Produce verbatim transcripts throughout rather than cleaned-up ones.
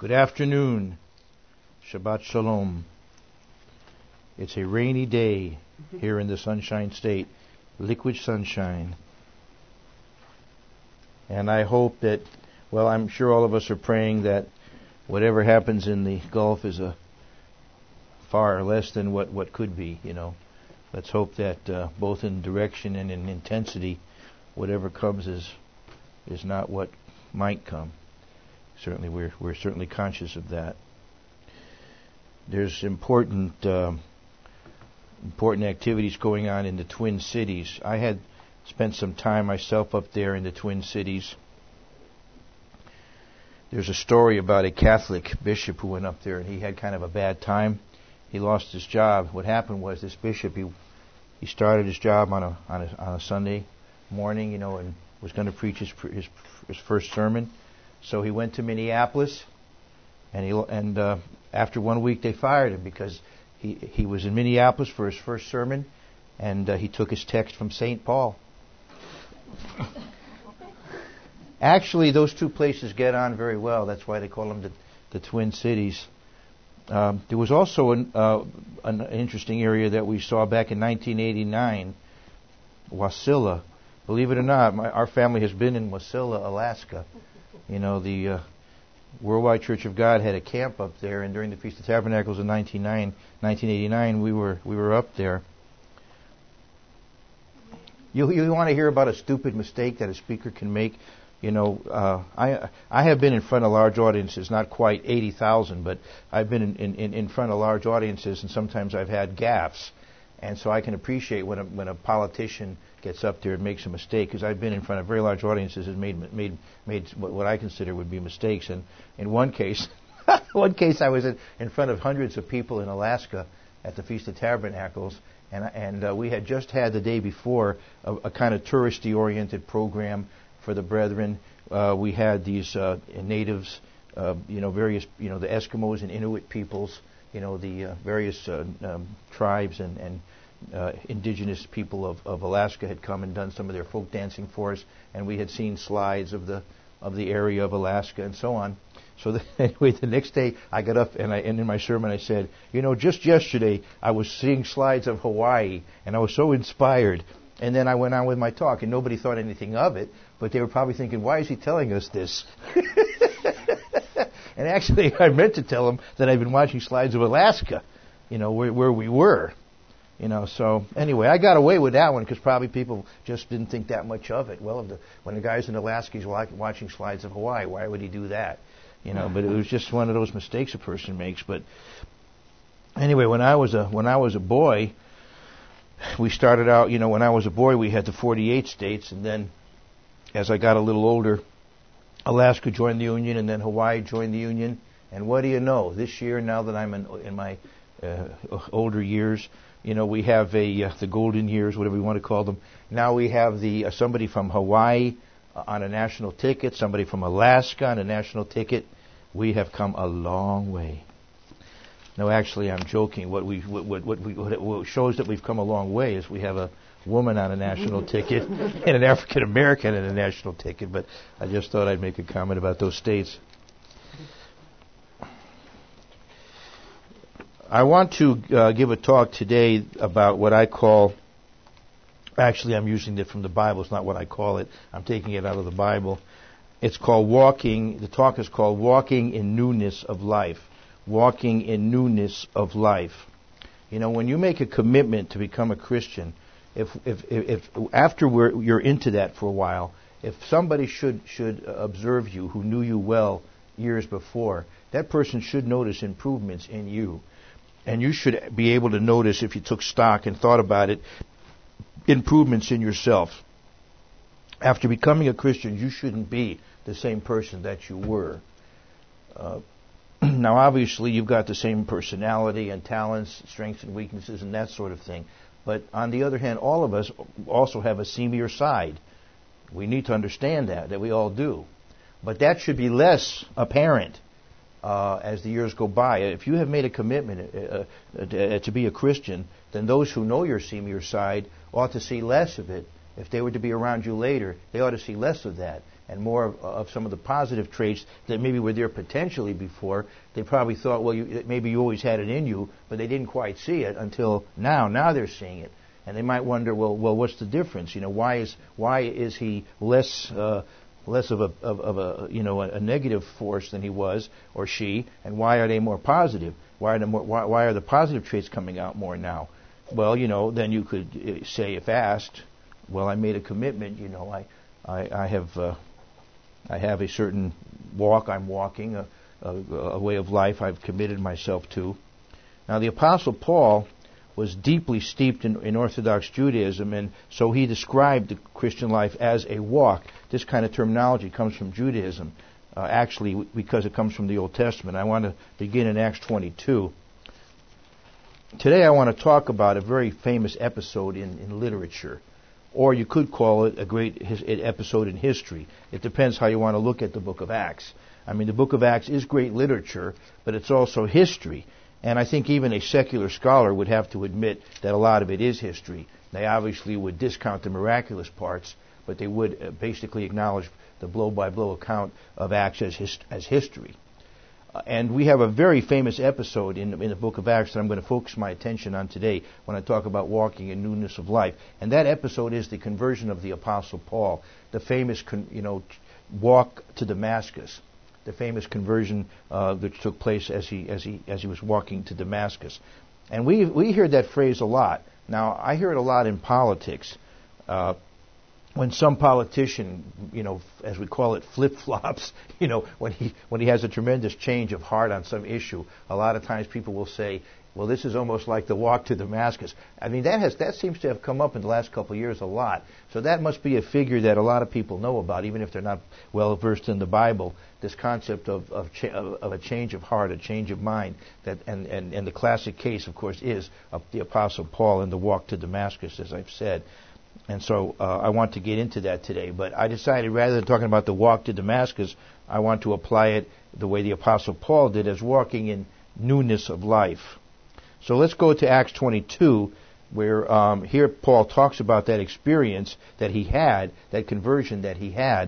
Good afternoon. Shabbat Shalom. It's a rainy day here in the Sunshine State. Liquid sunshine. And I hope that, well, I'm sure all of us are praying that whatever happens in the Gulf is a far less than what, what could be, you know. Let's hope that uh, both in direction and in intensity, whatever comes is is not what might come. Certainly, we're we're certainly conscious of that. There's important uh, important activities going on in the Twin Cities. I had spent some time myself up there in the Twin Cities. There's a story about a Catholic bishop who went up there, and he had kind of a bad time. He lost his job. What happened was this bishop, he he started his job on a on a, on a Sunday morning, you know, and was going to preach his his his first sermon. So he went to Minneapolis, and he and uh, after one week they fired him because he he was in Minneapolis for his first sermon, and uh, he took his text from Saint Paul. Actually, those two places get on very well. That's why they call them the, the Twin Cities. Um, there was also an, uh, an interesting area that we saw back in nineteen eighty-nine, Wasilla. Believe it or not, my, our family has been in Wasilla, Alaska. You know, the uh, Worldwide Church of God had a camp up there, and during the Feast of Tabernacles in nineteen eighty-nine, we were we were up there. You you want to hear about a stupid mistake that a speaker can make? You know, uh, I I have been in front of large audiences, not quite eighty thousand, but I've been in, in, in front of large audiences, and sometimes I've had gaffes. And so I can appreciate when a, when a politician gets up there and makes a mistake, because I've been in front of very large audiences and made made made what, what I consider would be mistakes. And in one case, one case I was in, in front of hundreds of people in Alaska at the Feast of Tabernacles, and and uh, we had just had the day before a, a kind of touristy-oriented program for the brethren. Uh, we had these uh, natives, uh, you know, various, you know, the Eskimos and Inuit peoples, you know, the uh, various uh, um, tribes and, and uh, indigenous people of, of Alaska had come and done some of their folk dancing for us, and we had seen slides of the of the area of Alaska and so on. So the, anyway, the next day I got up and I and in my sermon I said, you know, just yesterday I was seeing slides of Hawaii and I was so inspired. And then I went on with my talk, and nobody thought anything of it, but they were probably thinking, why is he telling us this? And actually, I meant to tell them that I've been watching slides of Alaska, you know, where, where we were. You know, so anyway, I got away with that one because probably people just didn't think that much of it. Well, if the, when the guy's in Alaska, he's watching slides of Hawaii, why would he do that? You know, but it was just one of those mistakes a person makes. But anyway, when I was a when I was a boy, we started out, you know, when I was a boy, we had the forty-eight states, and then as I got a little older, Alaska joined the Union, and then Hawaii joined the Union. And what do you know? This year, now that I'm in, in my uh, older years, you know, we have a uh, the golden years, whatever you want to call them. Now we have the uh, somebody from Hawaii uh, on a national ticket, somebody from Alaska on a national ticket. We have come a long way. No, actually, I'm joking. What we what what, what, we, what shows that we've come a long way is we have a woman on a national ticket and an African American on a national ticket. But I just thought I'd make a comment about those states. I want to uh, give a talk today about what I call. Actually, I'm using it from the Bible. It's not what I call it. I'm taking it out of the Bible. It's called walking. The talk is called "Walking in Newness of Life." Walking in newness of life. You know, when you make a commitment to become a Christian, if if if, if after we're, you're into that for a while, if somebody should should observe you who knew you well years before, that person should notice improvements in you, and you should be able to notice, if you took stock and thought about it, improvements in yourself. After becoming a Christian, you shouldn't be the same person that you were. Uh, Now, obviously, you've got the same personality and talents, strengths and weaknesses, and that sort of thing. But on the other hand, all of us also have a seamier side. We need to understand that, that we all do. But that should be less apparent uh, as the years go by. If you have made a commitment uh, uh, to be a Christian, then those who know your seamier side ought to see less of it. If they were to be around you later, they ought to see less of that. and more of, of some of the positive traits that maybe were there potentially before. They probably thought, well, you, maybe you always had it in you, but they didn't quite see it until now. Now they're seeing it, and they might wonder, well, well, what's the difference? You know, why is why is he less uh, less of a of, of a you know a, a negative force than he was, or she, and why are they more positive? Why are the more, why, why are the positive traits coming out more now? Well, you know, then you could say, if asked, well, I made a commitment. You know, I I, I have uh, I have a certain walk I'm walking, a, a, a way of life I've committed myself to. Now, the Apostle Paul was deeply steeped in, in Orthodox Judaism, and so he described the Christian life as a walk. This kind of terminology comes from Judaism, uh, actually, because it comes from the Old Testament. I want to begin in Acts twenty-two. Today I want to talk about a very famous episode in, in literature, or you could call it a great his, episode in history. It depends how you want to look at the book of Acts. I mean, the book of Acts is great literature, but it's also history. And I think even a secular scholar would have to admit that a lot of it is history. They obviously would discount the miraculous parts, but they would uh, basically acknowledge the blow-by-blow account of Acts as, his, as history. Uh, and we have a very famous episode in, in the book of Acts that I'm going to focus my attention on today when I talk about walking in newness of life. And that episode is the conversion of the Apostle Paul, the famous, con, you know, walk to Damascus. The famous conversion uh, that took place as he as he as he was walking to Damascus, and we we hear that phrase a lot. Now I hear it a lot in politics, uh, when some politician, you know, as we call it, flip flops. You know, when he when he has a tremendous change of heart on some issue, a lot of times people will say, well, this is almost like the walk to Damascus. I mean, that has that seems to have come up in the last couple of years a lot. So that must be a figure that a lot of people know about, even if they're not well versed in the Bible. This concept of of, cha- of a change of heart, a change of mind. That and, and, and the classic case, of course, is of the Apostle Paul in the walk to Damascus, as I've said. And so uh, I want to get into that today. But I decided rather than talking about the walk to Damascus, I want to apply it the way the Apostle Paul did, as walking in newness of life. So let's go to Acts twenty-two, where um, here Paul talks about that experience that he had, that conversion that he had.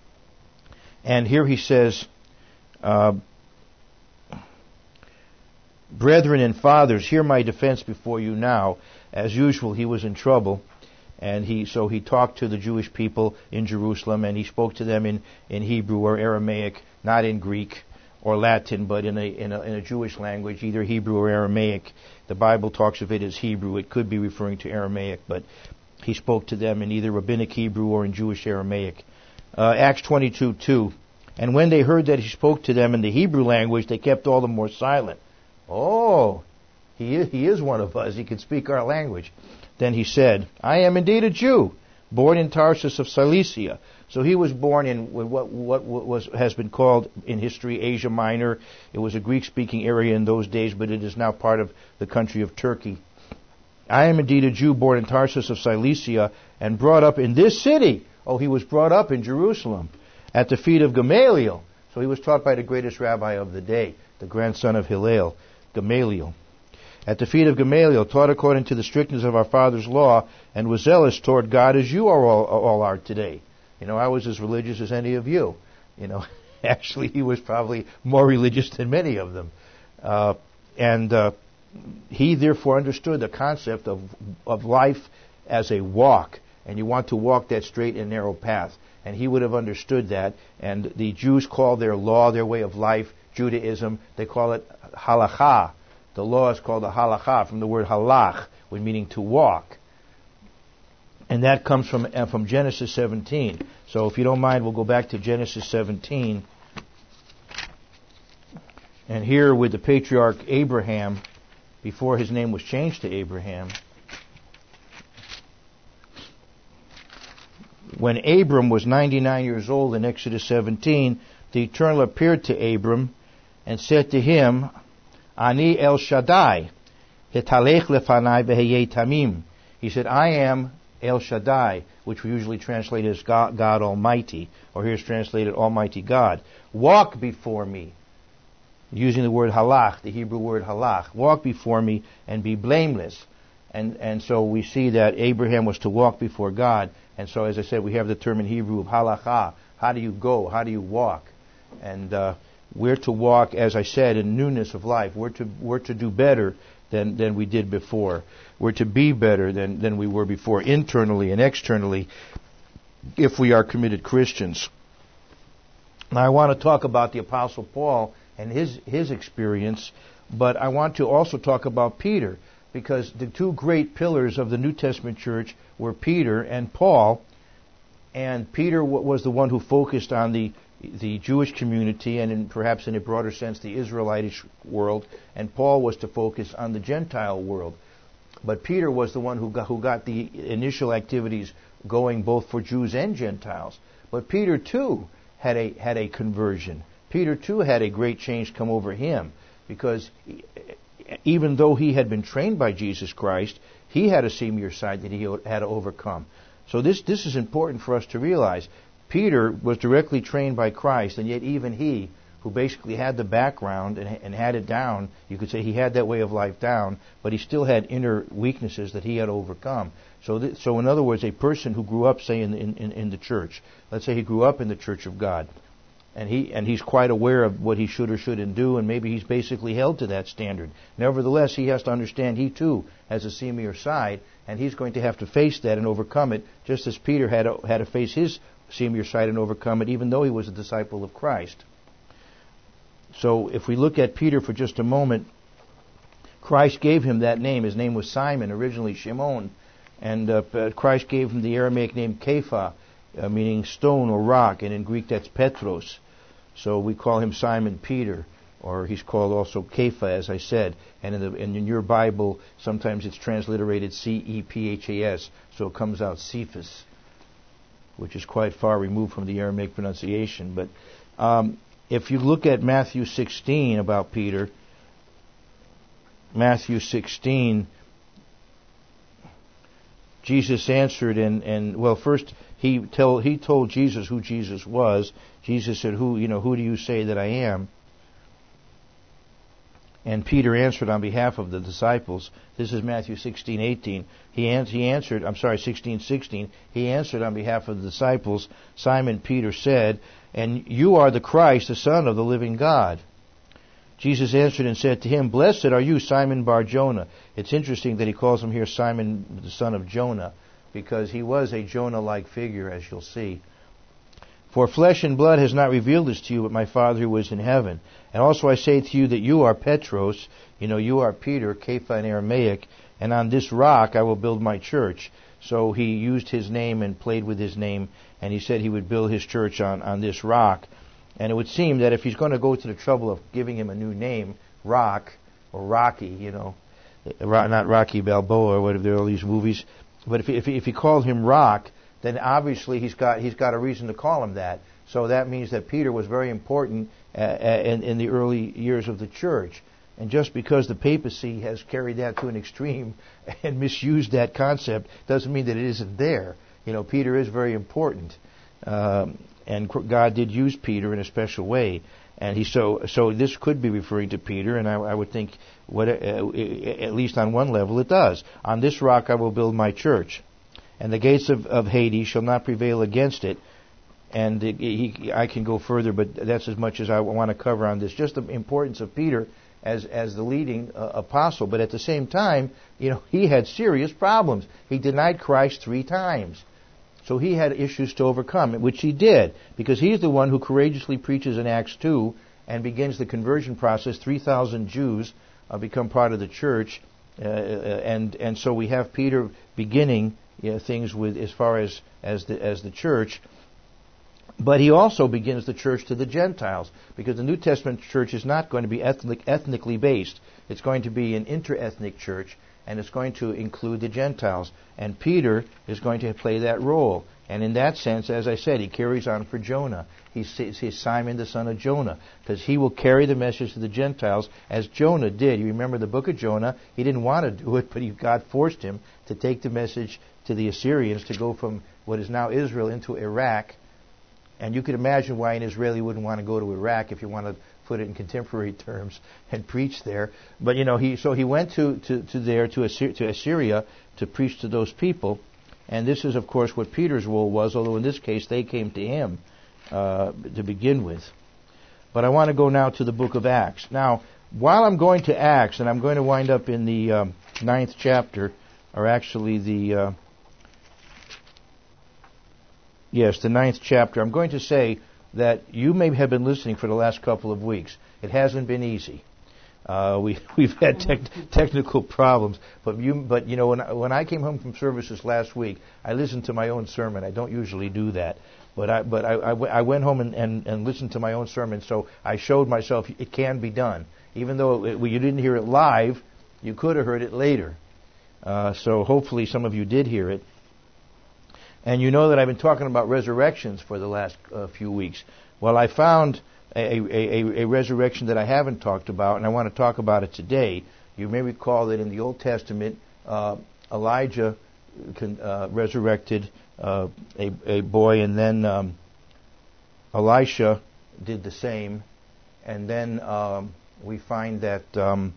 And here he says, uh, brethren and fathers, hear my defense before you now. As usual, he was in trouble. And he so he talked to the Jewish people in Jerusalem, and he spoke to them in, in Hebrew or Aramaic, not in Greek or Latin, but in a, in a in a Jewish language, either Hebrew or Aramaic. The Bible talks of it as Hebrew. It could be referring to Aramaic, but he spoke to them in either Rabbinic Hebrew or in Jewish Aramaic. Uh, Acts twenty-two two. And when they heard that he spoke to them in the Hebrew language, they kept all the more silent. Oh, he is, he is one of us. He can speak our language. Then he said, I am indeed a Jew, born in Tarsus of Cilicia. So he was born in what what was has been called in history Asia Minor. It was a Greek-speaking area in those days, but it is now part of the country of Turkey. I am indeed a Jew, born in Tarsus of Cilicia, and brought up in this city. Oh, he was brought up in Jerusalem, at the feet of Gamaliel. So he was taught by the greatest rabbi of the day, the grandson of Hillel, Gamaliel. At the feet of Gamaliel, taught according to the strictness of our father's law, and was zealous toward God as you are all, all are today. You know, I was as religious as any of you. You know, actually, he was probably more religious than many of them. Uh, and uh, he therefore understood the concept of of life as a walk, and you want to walk that straight and narrow path. And he would have understood that. And the Jews call their law, their way of life, Judaism, they call it halakha. The law is called a halakha, from the word halach, meaning to walk. And that comes from uh, from Genesis seventeen. So if you don't mind, we'll go back to Genesis seventeen. And here with the patriarch Abraham, before his name was changed to Abraham, when Abram was ninety-nine years old in Exodus seventeen, the Eternal appeared to Abram and said to him, Ani El Shaddai, hitalech lefanai v'heyeh tamim. He said, I am El Shaddai, which we usually translate as God, God Almighty, or here is translated Almighty God. Walk before me, using the word halach, the Hebrew word halach. Walk before me and be blameless. And and so we see that Abraham was to walk before God. And so, as I said, we have the term in Hebrew of halakha, how do you go? How do you walk? And uh, we're to walk, as I said, in newness of life. We're to we're to do better than, than we did before. We're to be better than, than we were before, internally and externally, if we are committed Christians. Now, I want to talk about the Apostle Paul and his his experience, but I want to also talk about Peter, because the two great pillars of the New Testament church were Peter and Paul. And Peter was the one who focused on the the Jewish community and in, perhaps in a broader sense the Israelitish world, and Paul was to focus on the Gentile world. But Peter was the one who got, who got the initial activities going both for Jews and Gentiles. But Peter too had a had a conversion. Peter too had a great change come over him, because even though he had been trained by Jesus Christ, he had a seamier side that he had to overcome. So this this is important for us to realize. Peter was directly trained by Christ, and yet even he, who basically had the background and, and had it down, you could say he had that way of life down, but he still had inner weaknesses that he had to overcome. So, th- so in other words, a person who grew up, say, in, in, in the church, let's say he grew up in the Church of God, and he and he's quite aware of what he should or shouldn't do, and maybe he's basically held to that standard. Nevertheless, he has to understand he too has a seamier side, and he's going to have to face that and overcome it, just as Peter had to, had to face his seamier side and overcome it, even though he was a disciple of Christ. So if we look at Peter for just a moment, Christ gave him that name. His name was Simon, originally Shimon, and uh, Christ gave him the Aramaic name Kepha, uh, meaning stone or rock, and in Greek that's Petros. So we call him Simon Peter, or he's called also Kepha, as I said. And in, the, and in your Bible, sometimes it's transliterated C E P H A S, so it comes out Cephas, which is quite far removed from the Aramaic pronunciation. But um, if you look at Matthew sixteen about Peter, Matthew sixteen, Jesus answered, and, and well, first he tell he told Jesus who Jesus was. Jesus said, "Who you know? Who do you say that I am?" And Peter answered on behalf of the disciples. This is Matthew sixteen eighteen. He, an- he answered, I'm sorry, sixteen sixteen. He answered on behalf of the disciples. Simon Peter said, "And you are the Christ, the Son of the living God." Jesus answered and said to him, "Blessed are you, Simon Bar-Jonah." It's interesting that he calls him here Simon, the son of Jonah, because he was a Jonah-like figure, as you'll see. "For flesh and blood has not revealed this to you, but my Father who is in heaven. And also I say to you that you are Petros," you know, you are Peter, Kepha in Aramaic, "and on this rock I will build my church." So he used his name and played with his name, and he said he would build his church on, on this rock. And it would seem that if he's going to go to the trouble of giving him a new name, Rock, or Rocky, you know, not Rocky Balboa or whatever, there are all these movies, but if he, if he, if he called him Rock, then obviously he's got he's got a reason to call him that. So that means that Peter was very important uh, in, in the early years of the church. And just because the papacy has carried that to an extreme and misused that concept doesn't mean that it isn't there. You know, Peter is very important, um, and God did use Peter in a special way. And he so so this could be referring to Peter, and I, I would think, what, uh, at least on one level, it does. "On this rock I will build my church, and the gates of, of Hades shall not prevail against it." And it, he, I can go further, but that's as much as I want to cover on this. Just the importance of Peter as as the leading uh, apostle. But at the same time, you know, he had serious problems. He denied Christ three times. So he had issues to overcome, which he did, because he's the one who courageously preaches in Acts two and begins the conversion process. three thousand Jews uh, become part of the church. Uh, and, and so we have Peter beginning you know, things with as far as, as, the, as the church. But he also begins the church to the Gentiles, because the New Testament church is not going to be ethnic, ethnically based. It's going to be an inter-ethnic church, and it's going to include the Gentiles. And Peter is going to play that role. And in that sense, as I said, he carries on for Jonah. He's, he's Simon the son of Jonah, because he will carry the message to the Gentiles as Jonah did. You remember the book of Jonah? He didn't want to do it, but he, God forced him to take the message to the Assyrians to go from what is now Israel into Iraq. And you could imagine why an Israeli wouldn't want to go to Iraq, if you want to put it in contemporary terms, and preach there. But you know, he so he went to, to, to there to Assyria, to Assyria to preach to those people. And this is, of course, what Peter's role was, although in this case they came to him. uh, to begin with. But I want to go now to the book of Acts. Now, while I'm going to Acts, and I'm going to wind up in the um, ninth chapter, or actually the, uh, yes, the ninth chapter, I'm going to say that you may have been listening for the last couple of weeks. It hasn't been easy. Uh, we we've had tech, technical problems, but you but you know when I, when I came home from services last week, I listened to my own sermon. I don't usually do that, but I but I, I, w- I went home and, and, and listened to my own sermon. So I showed myself it can be done, even though it, well, you didn't hear it live, you could have heard it later. Uh, so hopefully some of you did hear it, and you know that I've been talking about resurrections for the last uh, few weeks. Well, I found A, a, a resurrection that I haven't talked about, and I want to talk about it today. You may recall that in the Old Testament, uh, Elijah con, uh, resurrected uh, a, a boy, and then um, Elisha did the same, and then um, we find that um,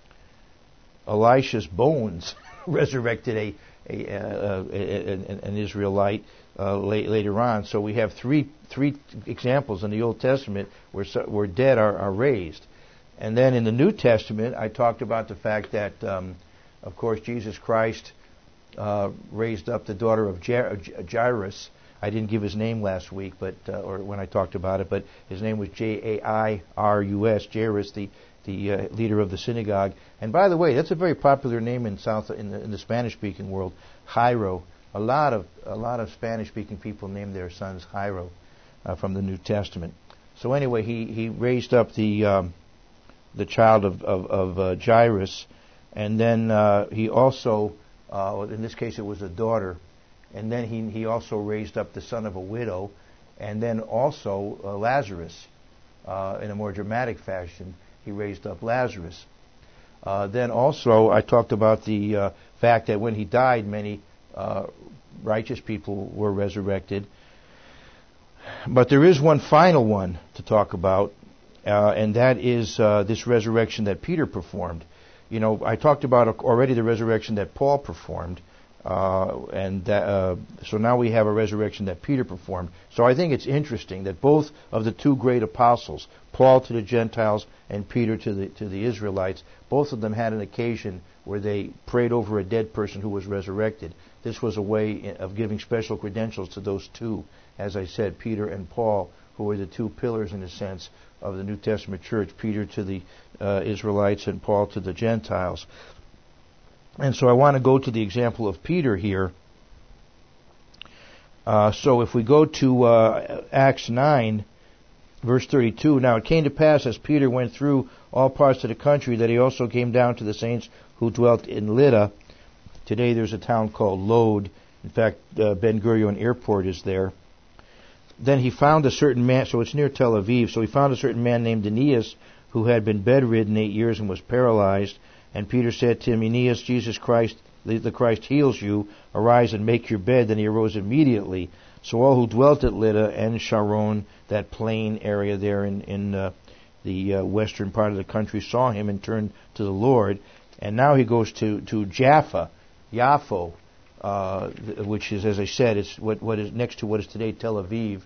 Elisha's bones resurrected a, a, a, a, a an Israelite uh, late, later on. So we have three three examples in the Old Testament where where dead are, are raised, and then in the New Testament, I talked about the fact that, um, of course, Jesus Christ uh, raised up the daughter of Jairus. I didn't give his name last week, but uh, or when I talked about it, but his name was J A I R U S, Jairus, the the uh, leader of the synagogue. And by the way, that's a very popular name in South in the, in the Spanish-speaking world, Jairo. A lot of a lot of Spanish-speaking people name their sons Jairo uh, from the New Testament. So anyway, he, he raised up the um, the child of of, of uh, Jairus, and then uh, he also, uh, in this case, it was a daughter, and then he he also raised up the son of a widow, and then also uh, Lazarus, uh, in a more dramatic fashion. He raised up Lazarus. Uh, then also, I talked about the uh, fact that when he died, many uh, righteous people were resurrected. But there is one final one to talk about, uh, and that is uh, this resurrection that Peter performed. You know, I talked about already the resurrection that Paul performed, uh, and that, uh, so now we have a resurrection that Peter performed. So I think it's interesting that both of the two great apostles, Paul to the Gentiles and Peter to the to the Israelites, both of them had an occasion where they prayed over a dead person who was resurrected. This was a way of giving special credentials to those two, as I said, Peter and Paul, who were the two pillars, in a sense, of the New Testament church, Peter to the uh, Israelites and Paul to the Gentiles. And so I want to go to the example of Peter here. Uh, so if we go to uh, Acts nine, verse thirty-two, now it came to pass as Peter went through all parts of the country that he also came down to the saints who dwelt in Lydda. Today there's a town called Lod. In fact, uh, Ben Gurion Airport is there. Then he found a certain man, so it's near Tel Aviv, so he found a certain man named Aeneas who had been bedridden eight years and was paralyzed. And Peter said to him, Aeneas, Jesus Christ, the Christ heals you. Arise and make your bed. Then he arose immediately. So all who dwelt at Lydda and Sharon, that plain area there in, in uh, the uh, western part of the country, saw him and turned to the Lord. And now he goes to, to Jaffa, Yaffo, uh, which is, as I said, it's what, what is next to what is today Tel Aviv.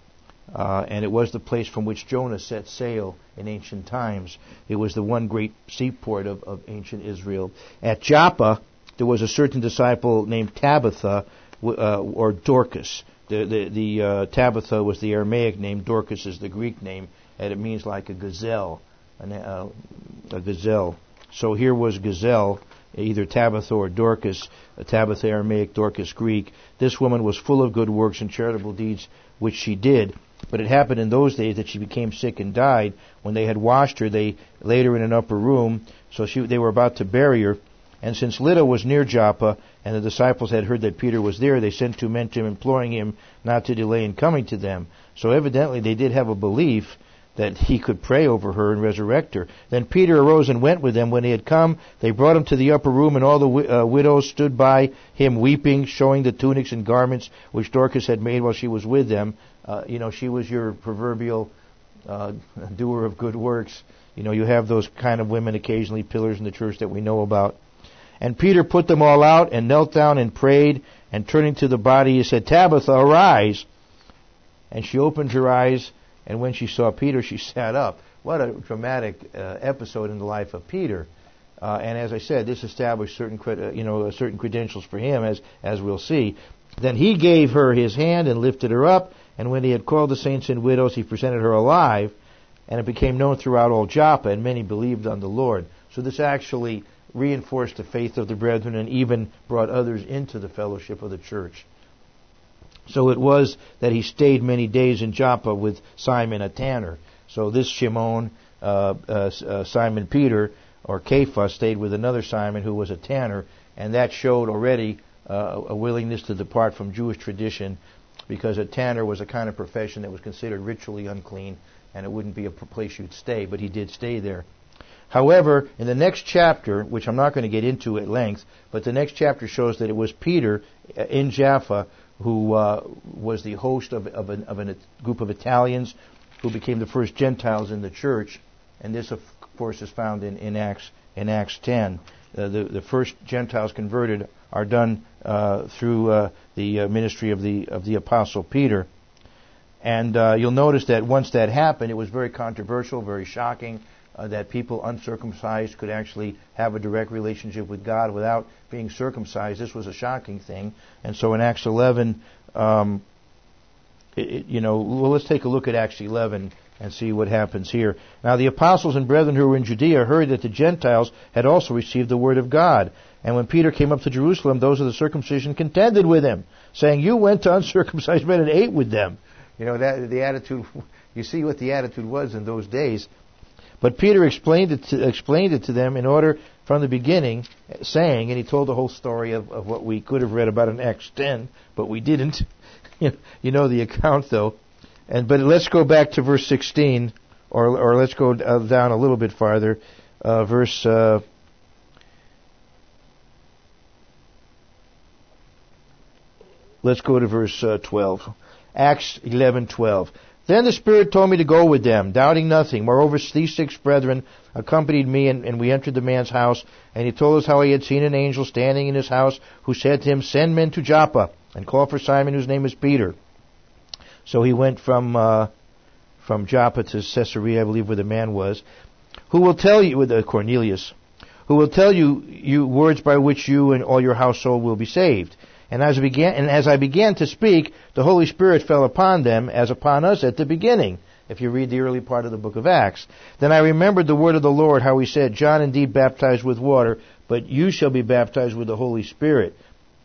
Uh, and it was the place from which Jonah set sail in ancient times. It was the one great seaport of, of ancient Israel. At Joppa, there was a certain disciple named Tabitha, uh, or Dorcas. The the, the uh, Tabitha was the Aramaic name. Dorcas is the Greek name, and it means like a gazelle, an, uh, a gazelle. So here was gazelle, either Tabitha or Dorcas. Tabitha Aramaic, Dorcas Greek. This woman was full of good works and charitable deeds, which she did. But it happened in those days that she became sick and died. When they had washed her, they laid her in an upper room. So she, they were about to bury her. And since Lydda was near Joppa, and the disciples had heard that Peter was there, they sent two men to him, imploring him not to delay in coming to them. So evidently they did have a belief that he could pray over her and resurrect her. Then Peter arose and went with them. When he had come, they brought him to the upper room, and all the uh, widows stood by him weeping, showing the tunics and garments which Dorcas had made while she was with them. Uh, you know, she was your proverbial uh, doer of good works. You know, you have those kind of women occasionally, pillars in the church that we know about. And Peter put them all out and knelt down and prayed, and turning to the body he said, Tabitha, arise. And she opened her eyes, and when she saw Peter, she sat up. What a dramatic uh, episode in the life of Peter. Uh, and as I said, this established certain, uh, you know, certain credentials for him, as as we'll see. Then he gave her his hand and lifted her up, and when he had called the saints and widows, he presented her alive, and it became known throughout all Joppa, and many believed on the Lord. So this actually reinforced the faith of the brethren and even brought others into the fellowship of the church. So it was that he stayed many days in Joppa with Simon a tanner. So this Shimon, uh, uh, uh, Simon Peter, or Cephas, stayed with another Simon who was a tanner, and that showed already uh, a willingness to depart from Jewish tradition, because a tanner was a kind of profession that was considered ritually unclean, and it wouldn't be a place you'd stay, but he did stay there. However, in the next chapter, which I'm not going to get into at length, but the next chapter shows that it was Peter in Jaffa who uh, was the host of, of, an, of a group of Italians who became the first Gentiles in the church, and this, of course, is found in, in Acts in Acts ten. Uh, the, the first Gentiles converted are done uh, through uh, the uh, ministry of the of the Apostle Peter, and uh, you'll notice that once that happened, it was very controversial, very shocking. Uh, that people uncircumcised could actually have a direct relationship with God without being circumcised. This was a shocking thing. And so in Acts eleven, um, it, it, you know, well, let's take a look at Acts eleven and see what happens here. Now the apostles and brethren who were in Judea heard that the Gentiles had also received the word of God. And when Peter came up to Jerusalem, those of the circumcision contended with him, saying, "You went to uncircumcised men and ate with them." You know, that the attitude, you see what the attitude was in those days. But Peter explained it to, explained it to them in order from the beginning, saying, and he told the whole story of, of what we could have read about in Acts ten, but we didn't. You know the account, though. And but let's go back to verse sixteen, or or let's go down a little bit farther, uh, verse. Uh, let's go to verse uh, twelve, Acts eleven twelve. Then the Spirit told me to go with them, doubting nothing. Moreover, these six brethren accompanied me, and, and we entered the man's house. And he told us how he had seen an angel standing in his house, who said to him, "Send men to Joppa, and call for Simon, whose name is Peter." So he went from uh, from Joppa to Caesarea, I believe, where the man was. Who will tell you, with uh, Cornelius, who will tell you you words by which you and all your household will be saved. And as I began, and as I began to speak, the Holy Spirit fell upon them as upon us at the beginning, if you read the early part of the book of Acts. Then I remembered the word of the Lord, how he said, "John indeed baptized with water, but you shall be baptized with the Holy Spirit."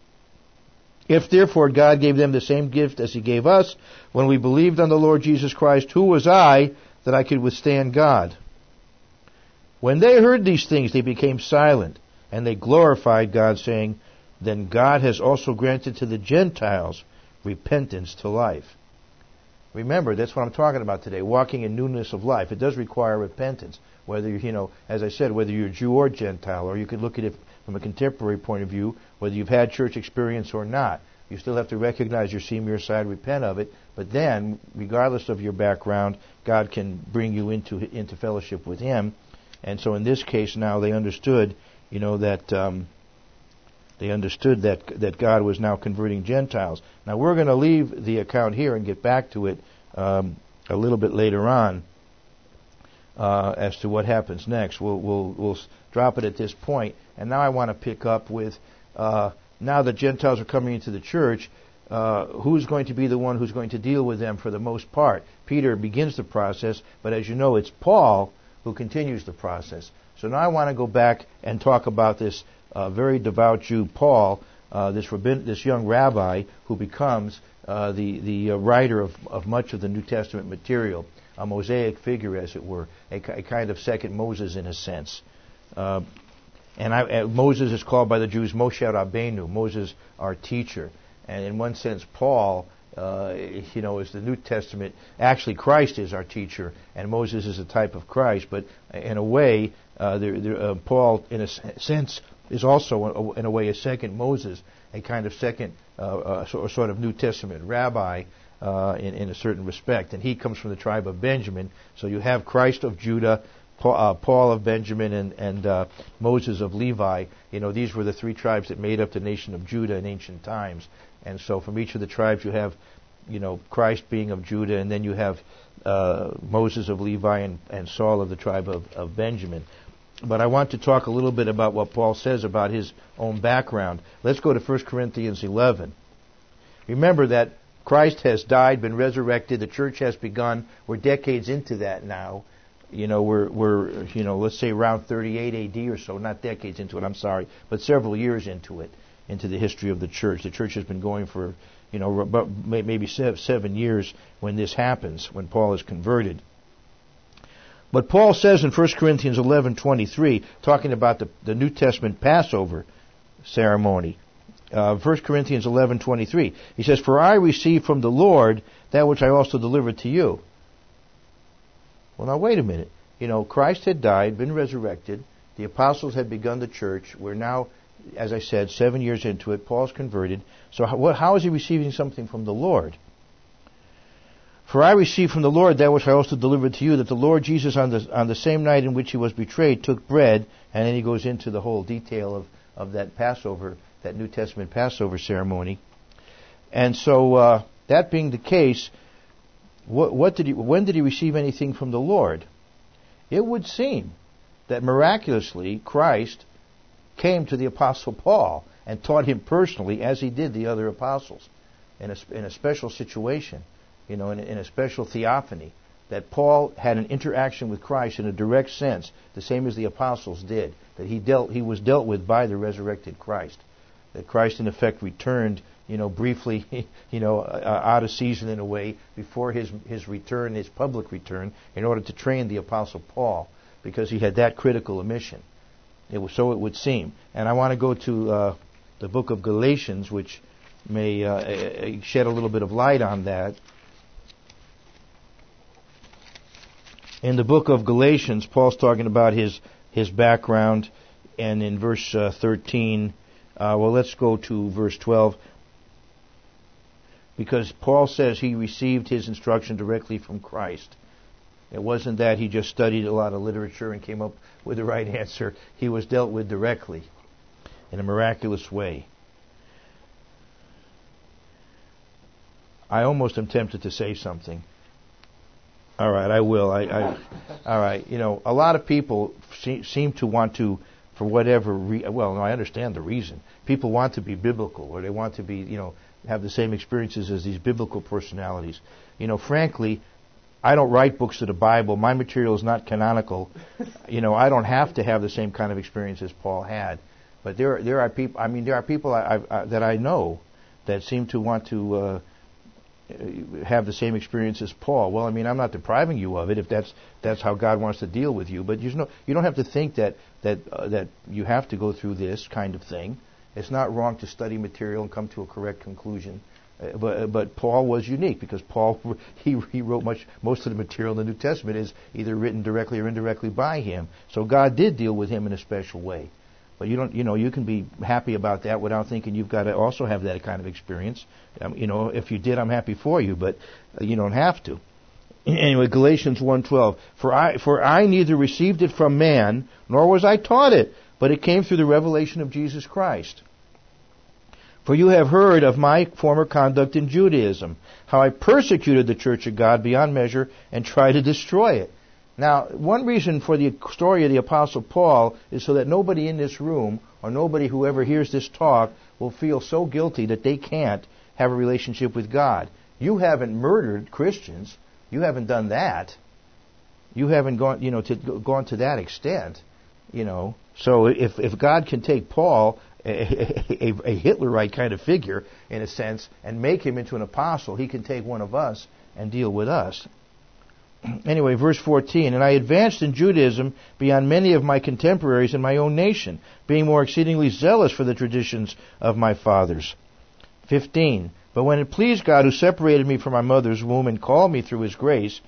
If therefore God gave them the same gift as he gave us, when we believed on the Lord Jesus Christ, who was I that I could withstand God? When they heard these things, they became silent, and they glorified God, saying, "Then God has also granted to the Gentiles repentance to life." Remember, that's what I'm talking about today, walking in newness of life. It does require repentance, whether, you know, as I said, whether you're Jew or Gentile, or you could look at it from a contemporary point of view, whether you've had church experience or not. You still have to recognize your sin, your side, repent of it, but then, regardless of your background, God can bring you into into fellowship with Him. And so in this case now, they understood, you know, that... Um, They understood that that God was now converting Gentiles. Now we're going to leave the account here and get back to it um, a little bit later on uh, as to what happens next. We'll we'll we'll drop it at this point. And now I want to pick up with uh, now that Gentiles are coming into the church. Uh, who's going to be the one who's going to deal with them for the most part? Peter begins the process, but as you know, it's Paul who continues the process. So now I want to go back and talk about this Uh, very devout Jew, Paul, uh, this rabbin, this young rabbi who becomes uh, the the uh, writer of, of much of the New Testament material, a Mosaic figure, as it were, a, a kind of second Moses in a sense. Uh, and I, uh, Moses is called by the Jews Moshe Rabbeinu, Moses our teacher. And in one sense, Paul, uh, you know, is the New Testament. Actually, Christ is our teacher, and Moses is a type of Christ. But in a way, uh, there, there, uh, Paul, in a sense, is also, in a way, a second Moses, a kind of second uh, uh, sort of New Testament rabbi uh, in, in a certain respect. And he comes from the tribe of Benjamin. So you have Christ of Judah, Paul, uh, Paul of Benjamin, and, and uh, Moses of Levi. You know, these were the three tribes that made up the nation of Judah in ancient times. And so from each of the tribes you have you know, Christ being of Judah, and then you have uh, Moses of Levi and, and Saul of the tribe of, of Benjamin. But I want to talk a little bit about what Paul says about his own background. Let's go to First Corinthians eleven. Remember that Christ has died, been resurrected, the church has begun. We're decades into that now. You know, we're, we're you know, let's say around thirty-eight A D or so, not decades into it, I'm sorry, but several years into it, into the history of the church. The church has been going for, you know, about maybe seven years when this happens, when Paul is converted. But Paul says in First Corinthians eleven twenty-three, talking about the, the New Testament Passover ceremony, uh, First Corinthians eleven twenty-three, he says, "For I received from the Lord that which I also delivered to you." Well, now wait a minute. You know, Christ had died, been resurrected. The apostles had begun the church. We're now, as I said, seven years into it. Paul's converted. So how, what, how is he receiving something from the Lord? "For I received from the Lord that which I also delivered to you, that the Lord Jesus on the on the same night in which he was betrayed took bread," and then he goes into the whole detail of, of that Passover, that New Testament Passover ceremony. And so, uh, that being the case, what, what did he? When did he receive anything from the Lord? It would seem that miraculously Christ came to the Apostle Paul and taught him personally, as he did the other apostles, in a, in a special situation. You know, in, in a special theophany, that Paul had an interaction with Christ in a direct sense, the same as the apostles did. That he dealt, he was dealt with by the resurrected Christ. That Christ, in effect, returned, you know, briefly, you know, uh, out of season in a way, before his his return, his public return, in order to train the apostle Paul, because he had that critical a mission. It was, so it would seem. And I want to go to uh, the book of Galatians, which may uh, shed a little bit of light on that. In the book of Galatians, Paul's talking about his his background, and in verse uh, thirteen, uh, well, let's go to verse twelve, because Paul says he received his instruction directly from Christ. It wasn't that he just studied a lot of literature and came up with the right answer. He was dealt with directly, in a miraculous way. I almost am tempted to say something. All right, I will. I, I, all right, you know, a lot of people se- seem to want to, for whatever re- well, no, I understand the reason. People want to be biblical, or they want to be, you know, have the same experiences as these biblical personalities. You know, frankly, I don't write books of the Bible. My material is not canonical. You know, I don't have to have the same kind of experience as Paul had. But there, there are people. I mean, there are people I, I, I, that I know that seem to want to. Uh, have the same experience as Paul. Well, I mean, I'm not depriving you of it if that's that's how God wants to deal with you. But you know, you don't have to think that that uh, that you have to go through this kind of thing. It's not wrong to study material and come to a correct conclusion. Uh, but uh, but Paul was unique because Paul he he wrote much most of the material in the New Testament is either written directly or indirectly by him. So God did deal with him in a special way. But you don't, you know, you can be happy about that without thinking you've got to also have that kind of experience. Um, you know, if you did, I'm happy for you, but uh, you don't have to. Anyway, Galatians one twelve. For I, for I neither received it from man, nor was I taught it, but it came through the revelation of Jesus Christ. For you have heard of my former conduct in Judaism, how I persecuted the church of God beyond measure and tried to destroy it. Now, one reason for the story of the Apostle Paul is so that nobody in this room, or nobody who ever hears this talk, will feel so guilty that they can't have a relationship with God. You haven't murdered Christians. You haven't done that. You haven't gone, you know, to gone to that extent, you know. So if if God can take Paul, a, a, a Hitlerite kind of figure, in a sense, and make him into an apostle, he can take one of us and deal with us. Anyway, verse fourteen, and I advanced in Judaism beyond many of my contemporaries in my own nation, being more exceedingly zealous for the traditions of my fathers. fifteen, but when it pleased God who separated me from my mother's womb and called me through his grace,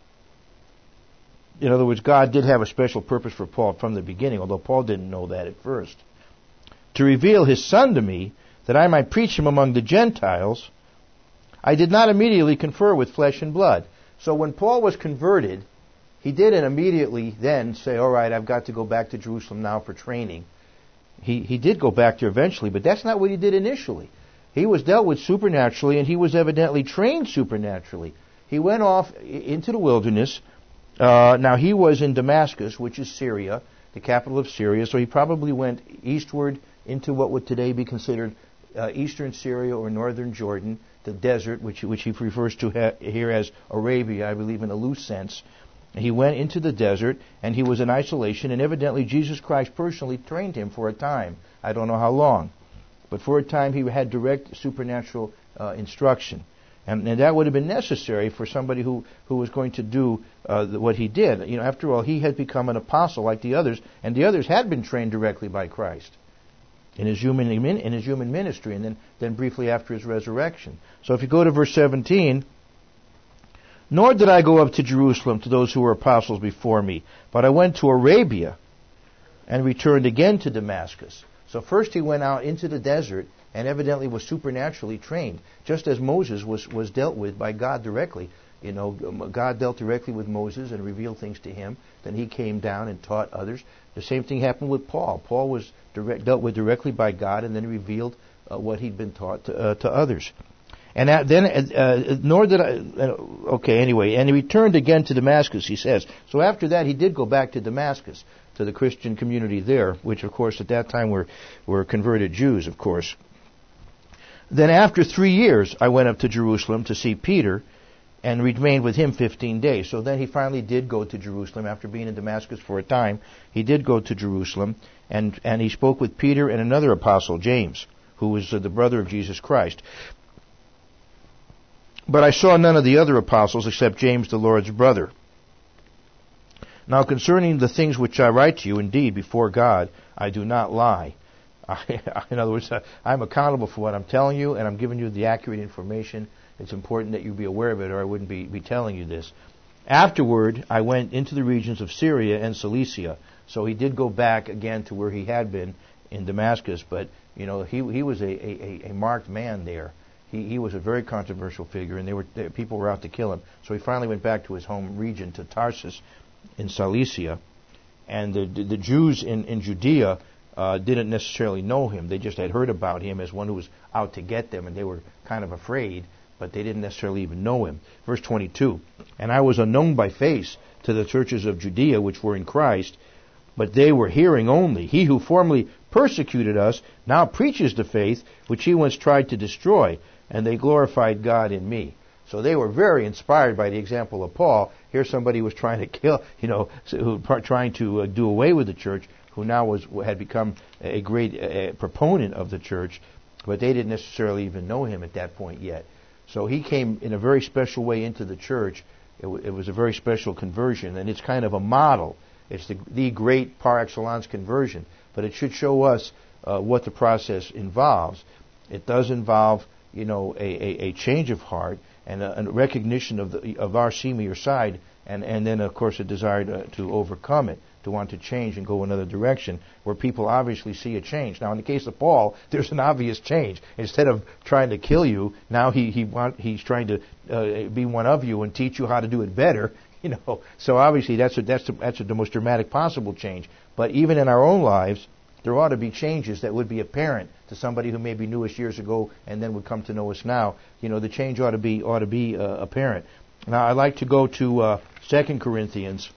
in other words, God did have a special purpose for Paul from the beginning, although Paul didn't know that at first, to reveal his Son to me, that I might preach him among the Gentiles, I did not immediately confer with flesh and blood. So when Paul was converted, he didn't immediately then say, all right, I've got to go back to Jerusalem now for training. He he did go back there eventually, but that's not what he did initially. He was dealt with supernaturally, and he was evidently trained supernaturally. He went off into the wilderness. Uh, now, he was in Damascus, which is Syria, the capital of Syria, so he probably went eastward into what would today be considered uh, eastern Syria or northern Jordan, the desert, which, which he refers to ha- here as Arabia, I believe in a loose sense. He went into the desert, and he was in isolation, and evidently Jesus Christ personally trained him for a time. I don't know how long, but for a time he had direct supernatural uh, instruction. And, and that would have been necessary for somebody who, who was going to do uh, the, what he did. You know, after all, he had become an apostle like the others, and the others had been trained directly by Christ in his human in his human ministry, and then, then briefly after his resurrection. So if you go to verse seventeen, nor did I go up to Jerusalem to those who were apostles before me, but I went to Arabia and returned again to Damascus. So first he went out into the desert and evidently was supernaturally trained, just as Moses was, was dealt with by God directly. You know, God dealt directly with Moses and revealed things to him. Then he came down and taught others. The same thing happened with Paul. Paul was direct, dealt with directly by God and then revealed uh, what he'd been taught to, uh, to others. And that, then, uh, nor did I, uh, okay, anyway, and he returned again to Damascus, he says. So after that, he did go back to Damascus, to the Christian community there, which, of course, at that time were, were converted Jews, of course. Then after three years, I went up to Jerusalem to see Peter and remained with him fifteen days. So then he finally did go to Jerusalem. After being in Damascus for a time, he did go to Jerusalem, and, and he spoke with Peter and another apostle, James, who was uh, the brother of Jesus Christ. But I saw none of the other apostles except James, the Lord's brother. Now concerning the things which I write to you, indeed, before God, I do not lie. I, in other words, I'm accountable for what I'm telling you, and I'm giving you the accurate information. It's important that you be aware of it, or I wouldn't be, be telling you this. Afterward, I went into the regions of Syria and Cilicia. So he did go back again to where he had been in Damascus, but you know he he was a, a, a marked man there. He, he was a very controversial figure, and they were they, people were out to kill him. So he finally went back to his home region, to Tarsus in Cilicia. And the, the, the Jews in, in Judea uh, didn't necessarily know him. They just had heard about him as one who was out to get them, and they were kind of afraid, but they didn't necessarily even know him. Verse twenty-two, and I was unknown by face to the churches of Judea which were in Christ, but they were hearing only. He who formerly persecuted us now preaches the faith which he once tried to destroy, and they glorified God in me. So they were very inspired by the example of Paul. Here's somebody who was trying to kill, you know, who trying to uh, do away with the church, who now was had become a great uh, proponent of the church, but they didn't necessarily even know him at that point yet. So he came in a very special way into the church. It, w- it was a very special conversion, and it's kind of a model. It's the, the great par excellence conversion, but it should show us uh, what the process involves. It does involve, you know, a, a, a change of heart and a, a recognition of the of our seamier side, and, and then, of course, a desire to, to overcome it, to want to change and go another direction, where people obviously see a change. Now, in the case of Paul, there's an obvious change. Instead of trying to kill you, now he he want, he's trying to uh, be one of you and teach you how to do it better. You know, so obviously that's a, that's a, that's a, the most dramatic possible change. But even in our own lives, there ought to be changes that would be apparent to somebody who maybe knew us years ago and then would come to know us now. You know, the change ought to be ought to be uh, apparent. Now, I'd like to go to uh, Second Corinthians,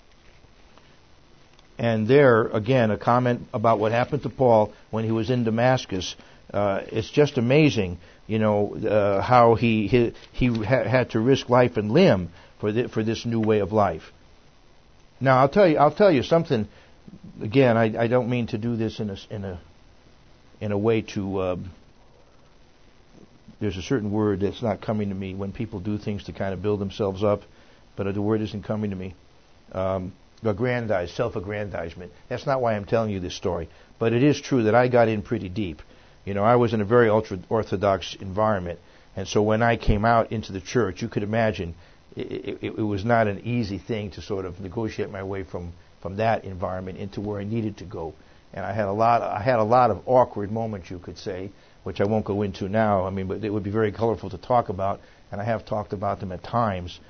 and there again a comment about what happened to Paul when he was in Damascus. Uh, it's just amazing, you know, uh, how he he, he ha- had to risk life and limb for the, for this new way of life. Now, I'll tell you I'll tell you something. Again, I, I don't mean to do this in a in a in a way to. Uh, there's a certain word that's not coming to me when people do things to kind of build themselves up, but the word isn't coming to me. Um, aggrandize, self-aggrandizement. That's not why I'm telling you this story, but it is true that I got in pretty deep. You know, I was in a very ultra-Orthodox environment, and so when I came out into the church, you could imagine it, it, it was not an easy thing to sort of negotiate my way from. from that environment into where I needed to go. And I had a lot I had a lot of awkward moments, you could say, which I won't go into now. I mean, but it would be very colorful to talk about, and I have talked about them at times.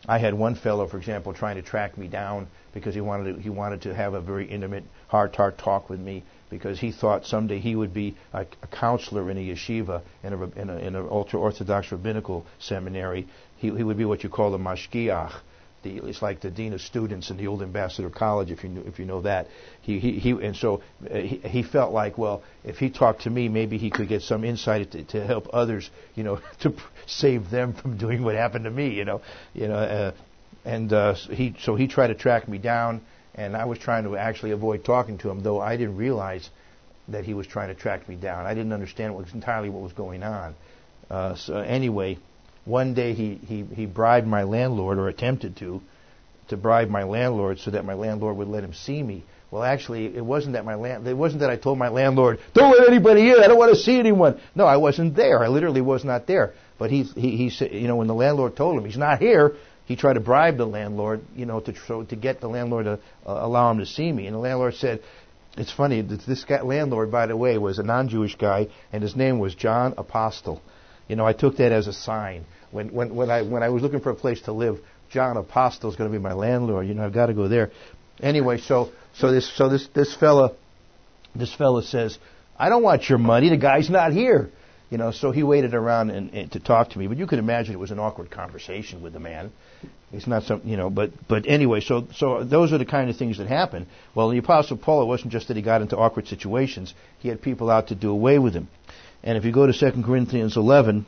I had one fellow, for example, trying to track me down because he wanted to, he wanted to have a very intimate, heart-to-heart talk with me because he thought someday he would be a, a counselor in a yeshiva, in a in a, in an ultra-Orthodox rabbinical seminary. He, he would be what you call a mashgiach. The, it's like the dean of students in the old Ambassador College, if you knew, if you know that. He he, he and so uh, he, he felt like, well, if he talked to me, maybe he could get some insight to, to help others, you know, to p- save them from doing what happened to me, you know, you know. Uh, and uh, he so he tried to track me down, and I was trying to actually avoid talking to him, though I didn't realize that he was trying to track me down. I didn't understand what was entirely what was going on. Uh, so anyway. One day he, he, he bribed my landlord, or attempted to, to bribe my landlord so that my landlord would let him see me. Well, actually, it wasn't that my land, it wasn't that I told my landlord, don't let anybody in, I don't want to see anyone. No, I wasn't there. I literally was not there. But he, he, he said, you know, when the landlord told him he's not here, he tried to bribe the landlord, you know, to so, to get the landlord to uh, allow him to see me. And the landlord said, it's funny, this guy, landlord, by the way, was a non-Jewish guy, and his name was John Apostle. You know, I took that as a sign. When when when I when I was looking for a place to live, John Apostle is going to be my landlord. You know, I've got to go there. Anyway, so so this so this this fella, this fella says, I don't want your money. The guy's not here. You know, so he waited around and, and to talk to me. But you can imagine it was an awkward conversation with the man. It's not some, you know, but but anyway, so so those are the kind of things that happen. Well, the Apostle Paul, it wasn't just that he got into awkward situations. He had people out to do away with him. And if you go to Second Corinthians eleven,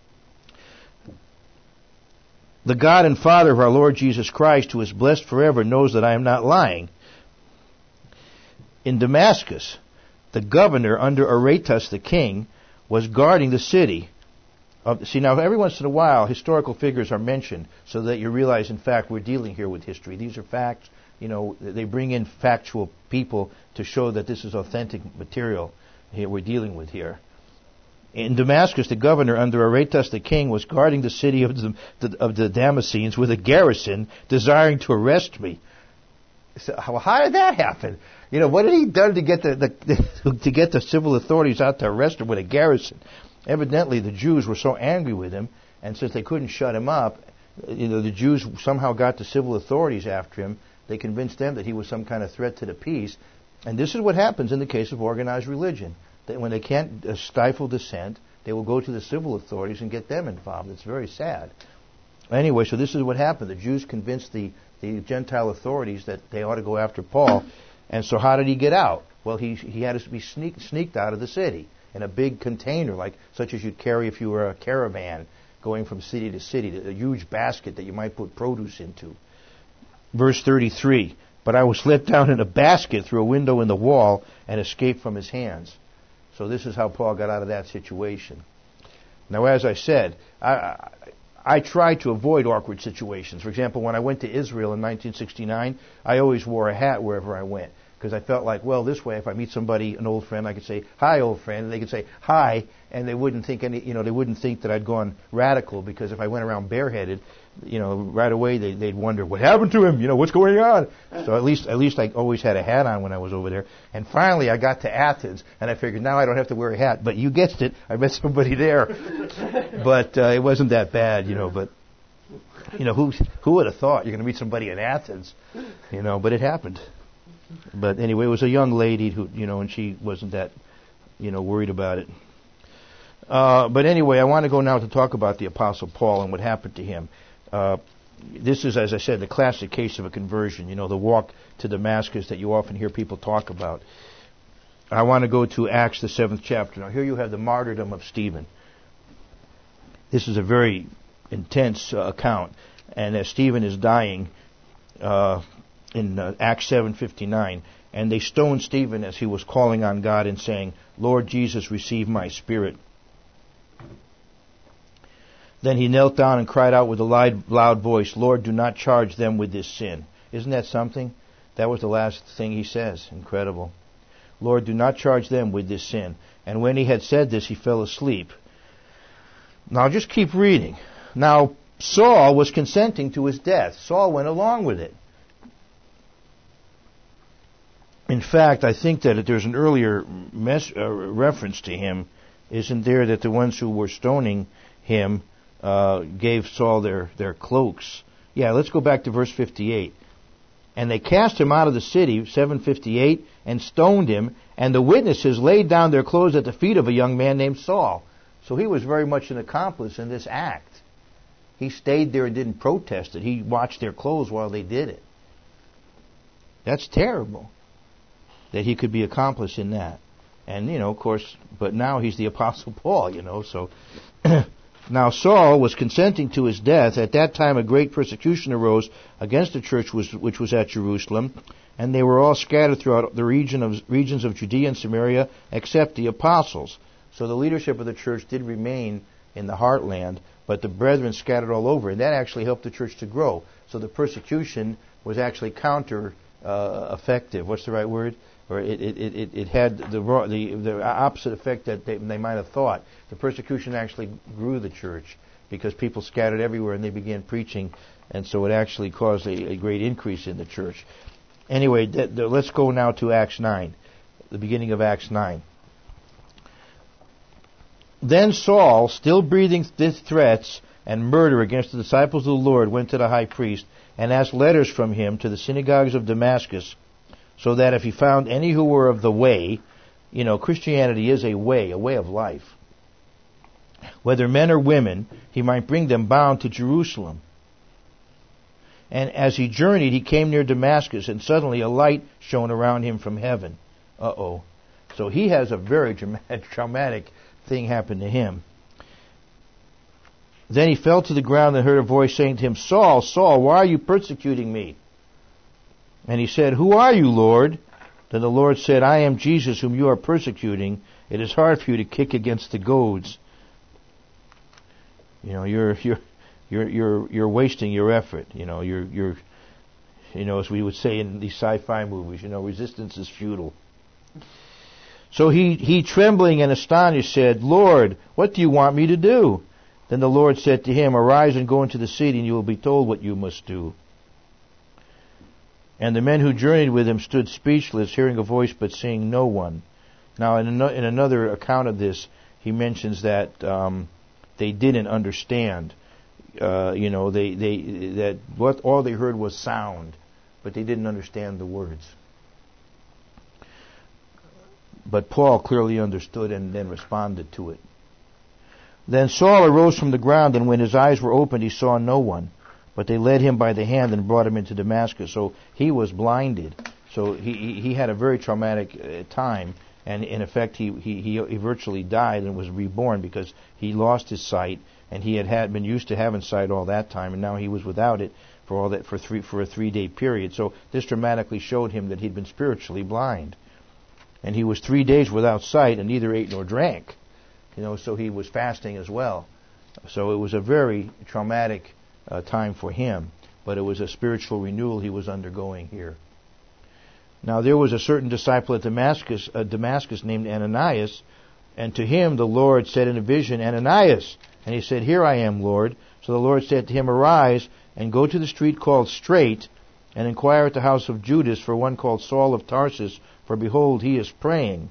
the God and Father of our Lord Jesus Christ, who is blessed forever, knows that I am not lying. In Damascus, the governor under Aretas the king was guarding the city. Of, see, now every once in a while, historical figures are mentioned so that you realize, in fact, we're dealing here with history. These are facts. You know, they bring in factual people to show that this is authentic material here we're dealing with here. In Damascus, the governor under Aretas the king was guarding the city of the, the, of the Damascenes with a garrison, desiring to arrest me. So how, how did that happen? You know, what had he done to get the, the to get the civil authorities out to arrest him with a garrison? Evidently, the Jews were so angry with him, and since they couldn't shut him up, you know, the Jews somehow got the civil authorities after him. They convinced them that he was some kind of threat to the peace. And this is what happens in the case of organized religion. That when they can't uh, stifle dissent, they will go to the civil authorities and get them involved. It's very sad. Anyway, so this is what happened. The Jews convinced the, the Gentile authorities that they ought to go after Paul. And so how did he get out? Well, he he had to be sneak, sneaked out of the city in a big container, like such as you'd carry if you were a caravan going from city to city, a huge basket that you might put produce into. Verse thirty-three, but I was let down in a basket through a window in the wall and escaped from his hands. So this is how Paul got out of that situation. Now, as I said, I, I, I try to avoid awkward situations. For example, when I went to Israel in nineteen sixty-nine, I always wore a hat wherever I went because I felt like, well, this way, if I meet somebody, an old friend, I could say, "Hi, old friend," and they could say, "Hi," and they wouldn't think any, you know, they wouldn't think that I'd gone radical because if I went around bareheaded, you know, right away they, they'd wonder what happened to him. You know, what's going on? So at least, at least I always had a hat on when I was over there. And finally, I got to Athens, and I figured now I don't have to wear a hat. But you guessed it, I met somebody there. But uh, it wasn't that bad, you know. But you know, who who would have thought you're going to meet somebody in Athens? You know, but it happened. But anyway, it was a young lady who, you know, and she wasn't that, you know, worried about it. Uh, but anyway, I want to go now to talk about the Apostle Paul and what happened to him. Uh, this is, as I said, the classic case of a conversion, you know, the walk to Damascus that you often hear people talk about. I want to go to Acts, the seventh chapter. Now, here you have the martyrdom of Stephen. This is a very intense uh, account. And as Stephen is dying uh, in uh, Acts seven fifty-nine, and they stoned Stephen as he was calling on God and saying, "Lord Jesus, receive my spirit." Then he knelt down and cried out with a loud, loud voice, "Lord, do not charge them with this sin." Isn't that something? That was the last thing he says. Incredible. "Lord, do not charge them with this sin." And when he had said this, he fell asleep. Now just keep reading. Now Saul was consenting to his death. Saul went along with it. In fact, I think that there's an earlier mes- uh, reference to him, isn't there, that the ones who were stoning him Uh, gave Saul their, their cloaks Yeah, let's go back to verse fifty-eight. And they cast him out of the city, seven fifty-eight, and stoned him, and the witnesses laid down their clothes at the feet of a young man named Saul. So he was very much an accomplice in this act. He stayed there and didn't protest it. He watched their clothes while they did it. That's terrible that he could be accomplice in that. And, you know, of course, but now he's the Apostle Paul, you know, so... Now Saul was consenting to his death. At that time a great persecution arose against the church was, which was at Jerusalem, and they were all scattered throughout the region of, regions of Judea and Samaria, except the apostles. So the leadership of the church did remain in the heartland, but the brethren scattered all over, and that actually helped the church to grow. So the persecution was actually counter uh, effective. What's the right word? Or it, it, it, it had the, the the opposite effect that they, they might have thought. The persecution actually grew the church because people scattered everywhere and they began preaching, and so it actually caused a, a great increase in the church. Anyway, that, that, let's go now to Acts nine, the beginning of Acts nine. Then Saul, still breathing th- threats and murder against the disciples of the Lord, went to the high priest and asked letters from him to the synagogues of Damascus, so that if he found any who were of the way, you know, Christianity is a way, a way of life, whether men or women, he might bring them bound to Jerusalem. And as he journeyed, he came near Damascus, and suddenly a light shone around him from heaven. Uh-oh. So he has a very dramatic, traumatic thing happen to him. Then he fell to the ground and heard a voice saying to him, Saul, Saul, why are you persecuting me? And he said, Who are you, Lord? Then the Lord said, I am Jesus whom you are persecuting. It is hard for you to kick against the goads. You know, you're you're you're you're you're wasting your effort. You know, you're you're you know, as we would say in these sci-fi movies, you know, resistance is futile. So he he trembling and astonished said, Lord, what do you want me to do? Then the Lord said to him, Arise and go into the city, and you will be told what you must do. And the men who journeyed with him stood speechless, hearing a voice but seeing no one. Now, in, an- in another account of this, he mentions that um, they didn't understand. Uh, you know, they they that what all they heard was sound, but they didn't understand the words. But Paul clearly understood and then responded to it. Then Saul arose from the ground, and when his eyes were opened, he saw no one. But they led him by the hand and brought him into Damascus. So he was blinded. So he he had a very traumatic uh, time, and in effect he, he he virtually died and was reborn because he lost his sight, and he had, had been used to having sight all that time, and now he was without it for all that for three for a three day period. So this dramatically showed him that he'd been spiritually blind, and he was three days without sight and neither ate nor drank. You know, so he was fasting as well. So it was a very traumatic Uh, time for him, but it was a spiritual renewal he was undergoing here. Now there was a certain disciple at Damascus, uh, Damascus named Ananias, and to him the Lord said in a vision, Ananias, and he said, Here I am, Lord. So the Lord said to him, Arise and go to the street called Straight, and inquire at the house of Judas for one called Saul of Tarsus, for behold, he is praying.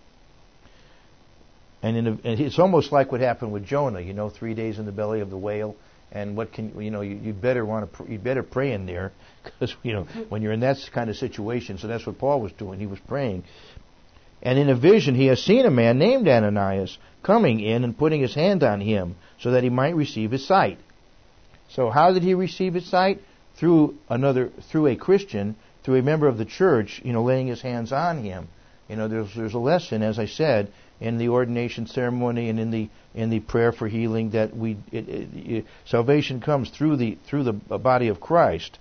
And, in a, and it's almost like what happened with Jonah, you know, three days in the belly of the whale. And what can you know? You, you better want to you better pray in there, because you know when you're in that kind of situation. So that's what Paul was doing. He was praying, and in a vision he has seen a man named Ananias coming in and putting his hand on him so that he might receive his sight. So how did he receive his sight? Through another, through a Christian, through a member of the church, you know, laying his hands on him. You know, there's there's a lesson, as I said, in the ordination ceremony and in the in the prayer for healing that we it, it, it, salvation comes through the through the body of Christ.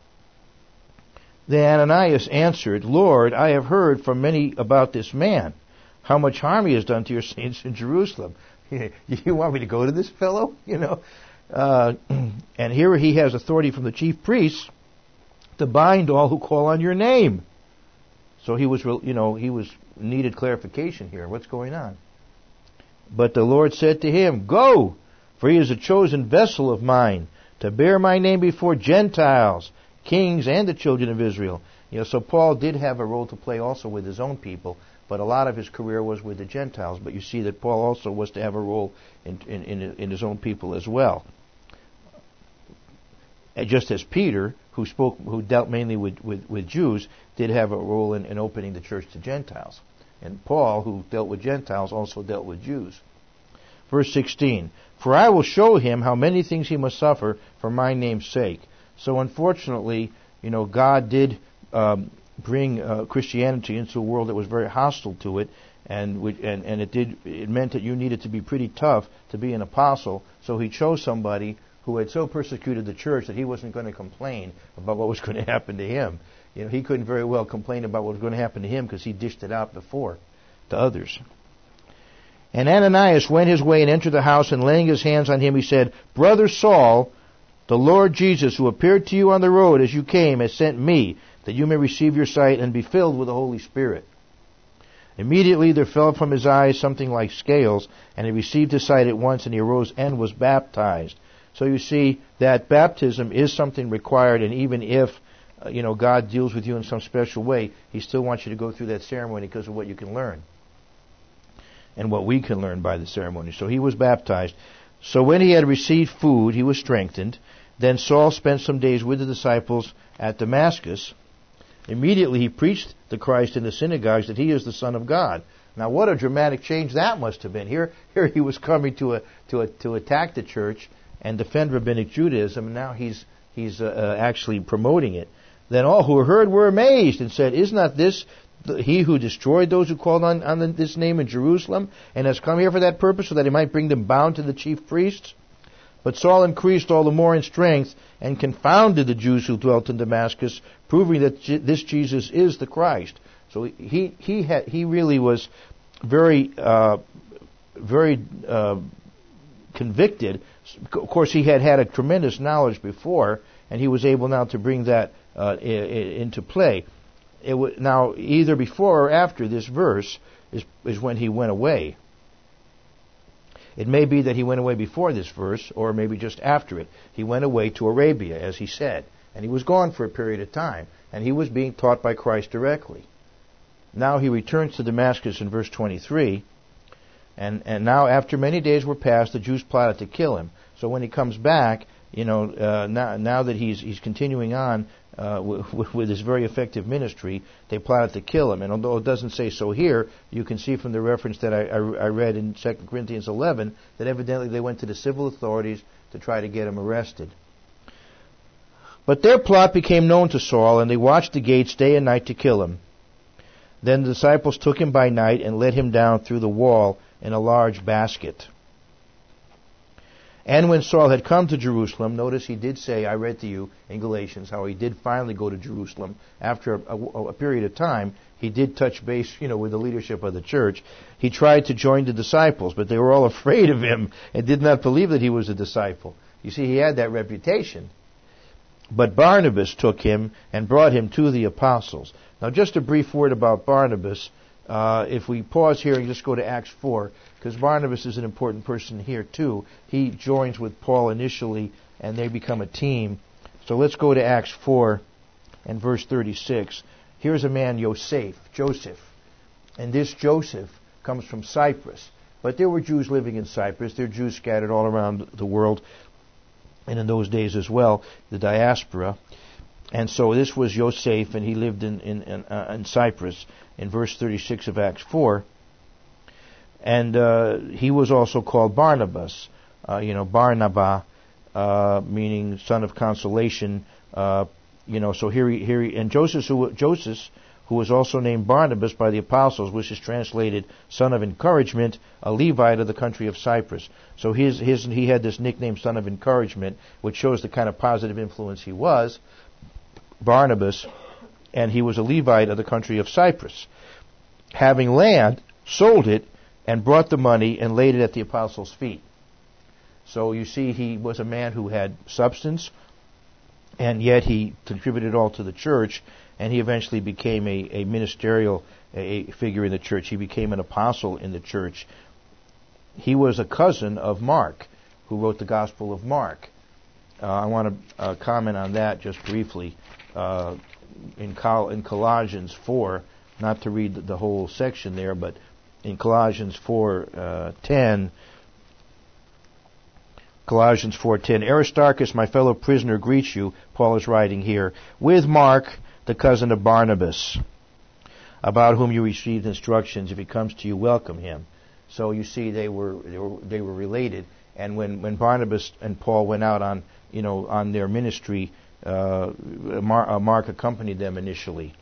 Then Ananias answered, Lord, I have heard from many about this man, how much harm he has done to your saints in Jerusalem. You want me to go to this fellow? You know, uh, and here he has authority from the chief priests to bind all who call on your name. So he was, you know, he was needed clarification here. What's going on? But the Lord said to him, Go, for he is a chosen vessel of mine to bear my name before Gentiles, kings, and the children of Israel. You know, so Paul did have a role to play also with his own people, but a lot of his career was with the Gentiles. But you see that Paul also was to have a role in in, in, in his own people as well. just as Peter, who spoke, who dealt mainly with, with, with Jews, did have a role in, in opening the church to Gentiles. And Paul, who dealt with Gentiles, also dealt with Jews. Verse sixteen, for I will show him how many things he must suffer for my name's sake. So unfortunately, you know, God did um, bring uh, Christianity into a world that was very hostile to it, and, and and it did it meant that you needed to be pretty tough to be an apostle. So he chose somebody who had so persecuted the church that he wasn't going to complain about what was going to happen to him. You know, he couldn't very well complain about what was going to happen to him because he dished it out before to others. And Ananias went his way and entered the house, and laying his hands on him, he said, Brother Saul, the Lord Jesus, who appeared to you on the road as you came, has sent me, that you may receive your sight and be filled with the Holy Spirit. Immediately there fell from his eyes something like scales, and he received his sight at once, and he arose and was baptized. So you see that baptism is something required, and even if uh, you know God deals with you in some special way, He still wants you to go through that ceremony because of what you can learn and what we can learn by the ceremony. So he was baptized. So when he had received food, he was strengthened. Then Saul spent some days with the disciples at Damascus. Immediately he preached the Christ in the synagogues that he is the Son of God. Now what a dramatic change that must have been. Here, here he was coming to a, to a, to attack the church and defend rabbinic Judaism, and now he's he's uh, uh, actually promoting it. Then all who heard were amazed and said, "Is not this the, he who destroyed those who called on, on the, this name in Jerusalem, and has come here for that purpose, so that he might bring them bound to the chief priests?" But Saul increased all the more in strength and confounded the Jews who dwelt in Damascus, proving that J- this Jesus is the Christ. So he he had, he really was very uh, very uh, convicted. Of course, he had had a tremendous knowledge before, and he was able now to bring that uh, I- I- into play. It w- now, either before or after this verse is is when he went away. It may be that he went away before this verse, or maybe just after it. He went away to Arabia, as he said, and he was gone for a period of time, and he was being taught by Christ directly. Now he returns to Damascus in verse twenty-three, and, and now after many days were passed, the Jews plotted to kill him. So when he comes back, you know, uh, now, now that he's he's continuing on uh, w- with his very effective ministry, they plotted to kill him. And although it doesn't say so here, you can see from the reference that I, I, I read in Second Corinthians eleven that evidently they went to the civil authorities to try to get him arrested. But their plot became known to Saul, and they watched the gates day and night to kill him. Then the disciples took him by night and let him down through the wall in a large basket. And when Saul had come to Jerusalem, notice he did say, I read to you in Galatians, how he did finally go to Jerusalem. After a, a, a period of time, he did touch base, you know, with the leadership of the church. He tried to join the disciples, but they were all afraid of him and did not believe that he was a disciple. You see, he had that reputation. But Barnabas took him and brought him to the apostles. Now, just a brief word about Barnabas. Uh, if we pause here and just go to Acts four, because Barnabas is an important person here too. He joins with Paul initially, and they become a team. So let's go to Acts four and verse thirty-six. Here's a man, Yosef, Joseph. And this Joseph comes from Cyprus. But there were Jews living in Cyprus. There were Jews scattered all around the world, and in those days as well, the diaspora. And so this was Yosef, and he lived in in, in, uh, in Cyprus, in verse thirty-six of Acts four. And uh, he was also called Barnabas, uh, you know, Barnabas, uh, meaning son of consolation. Uh, you know, so here he, here he, and Joseph, who, Joseph, who was also named Barnabas by the apostles, which is translated son of encouragement, a Levite of the country of Cyprus. So his, his, he had this nickname, son of encouragement, which shows the kind of positive influence he was. Barnabas, and he was a Levite of the country of Cyprus. Having land, sold it, and brought the money and laid it at the apostles' feet. So you see, he was a man who had substance, and yet he contributed all to the church, and he eventually became a, a ministerial a figure in the church. He became an apostle in the church. He was a cousin of Mark, who wrote the Gospel of Mark. Uh, I want to uh, comment on that just briefly. Uh, in, Col- in Colossians four, not to read the, the whole section there, but in Colossians four ten, Colossians four ten. Aristarchus, my fellow prisoner, greets you, Paul is writing here, with Mark, the cousin of Barnabas, about whom you received instructions. If he comes to you, welcome him. So you see, they were they were, they were related. And when, when Barnabas and Paul went out on you know on their ministry, uh, Mark accompanied them initially.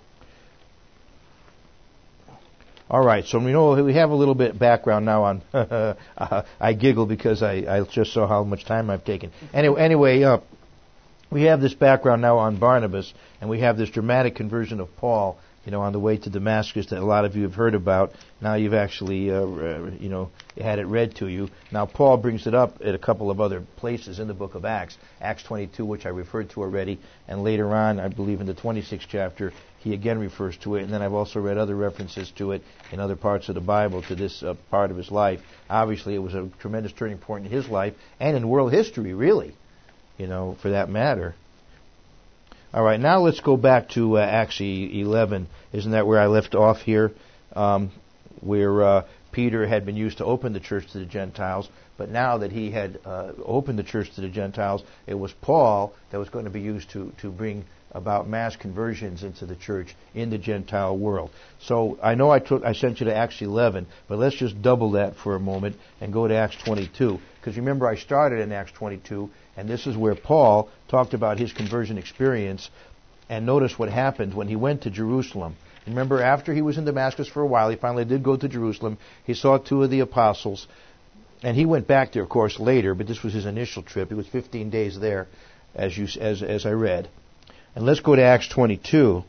All right, so we know we have a little bit background now on. uh, I giggle because I, I just saw how much time I've taken. Anyway, anyway, uh, we have this background now on Barnabas, and we have this dramatic conversion of Paul, you know, on the way to Damascus that a lot of you have heard about. Now you've actually, uh, you know, had it read to you. Now Paul brings it up at a couple of other places in the book of Acts, Acts twenty-two, which I referred to already, and later on, I believe in the twenty-sixth chapter, he again refers to it, and then I've also read other references to it in other parts of the Bible to this uh, part of his life. Obviously, it was a tremendous turning point in his life and in world history, really, you know, for that matter. All right, now let's go back to uh, Acts eleven. Isn't that where I left off here? Um, where uh, Peter had been used to open the church to the Gentiles, but now that he had uh, opened the church to the Gentiles, it was Paul that was going to be used to, to bring about mass conversions into the church in the Gentile world. So I know I took I sent you to Acts eleven, but let's just double that for a moment and go to Acts twenty-two. Because remember, I started in Acts twenty-two, and this is where Paul talked about his conversion experience. And notice what happened when he went to Jerusalem. Remember, after he was in Damascus for a while, he finally did go to Jerusalem. He saw two of the apostles, and he went back there, of course, later. But this was his initial trip. He was fifteen days there, as you as as I read. And let's go to Acts twenty-two.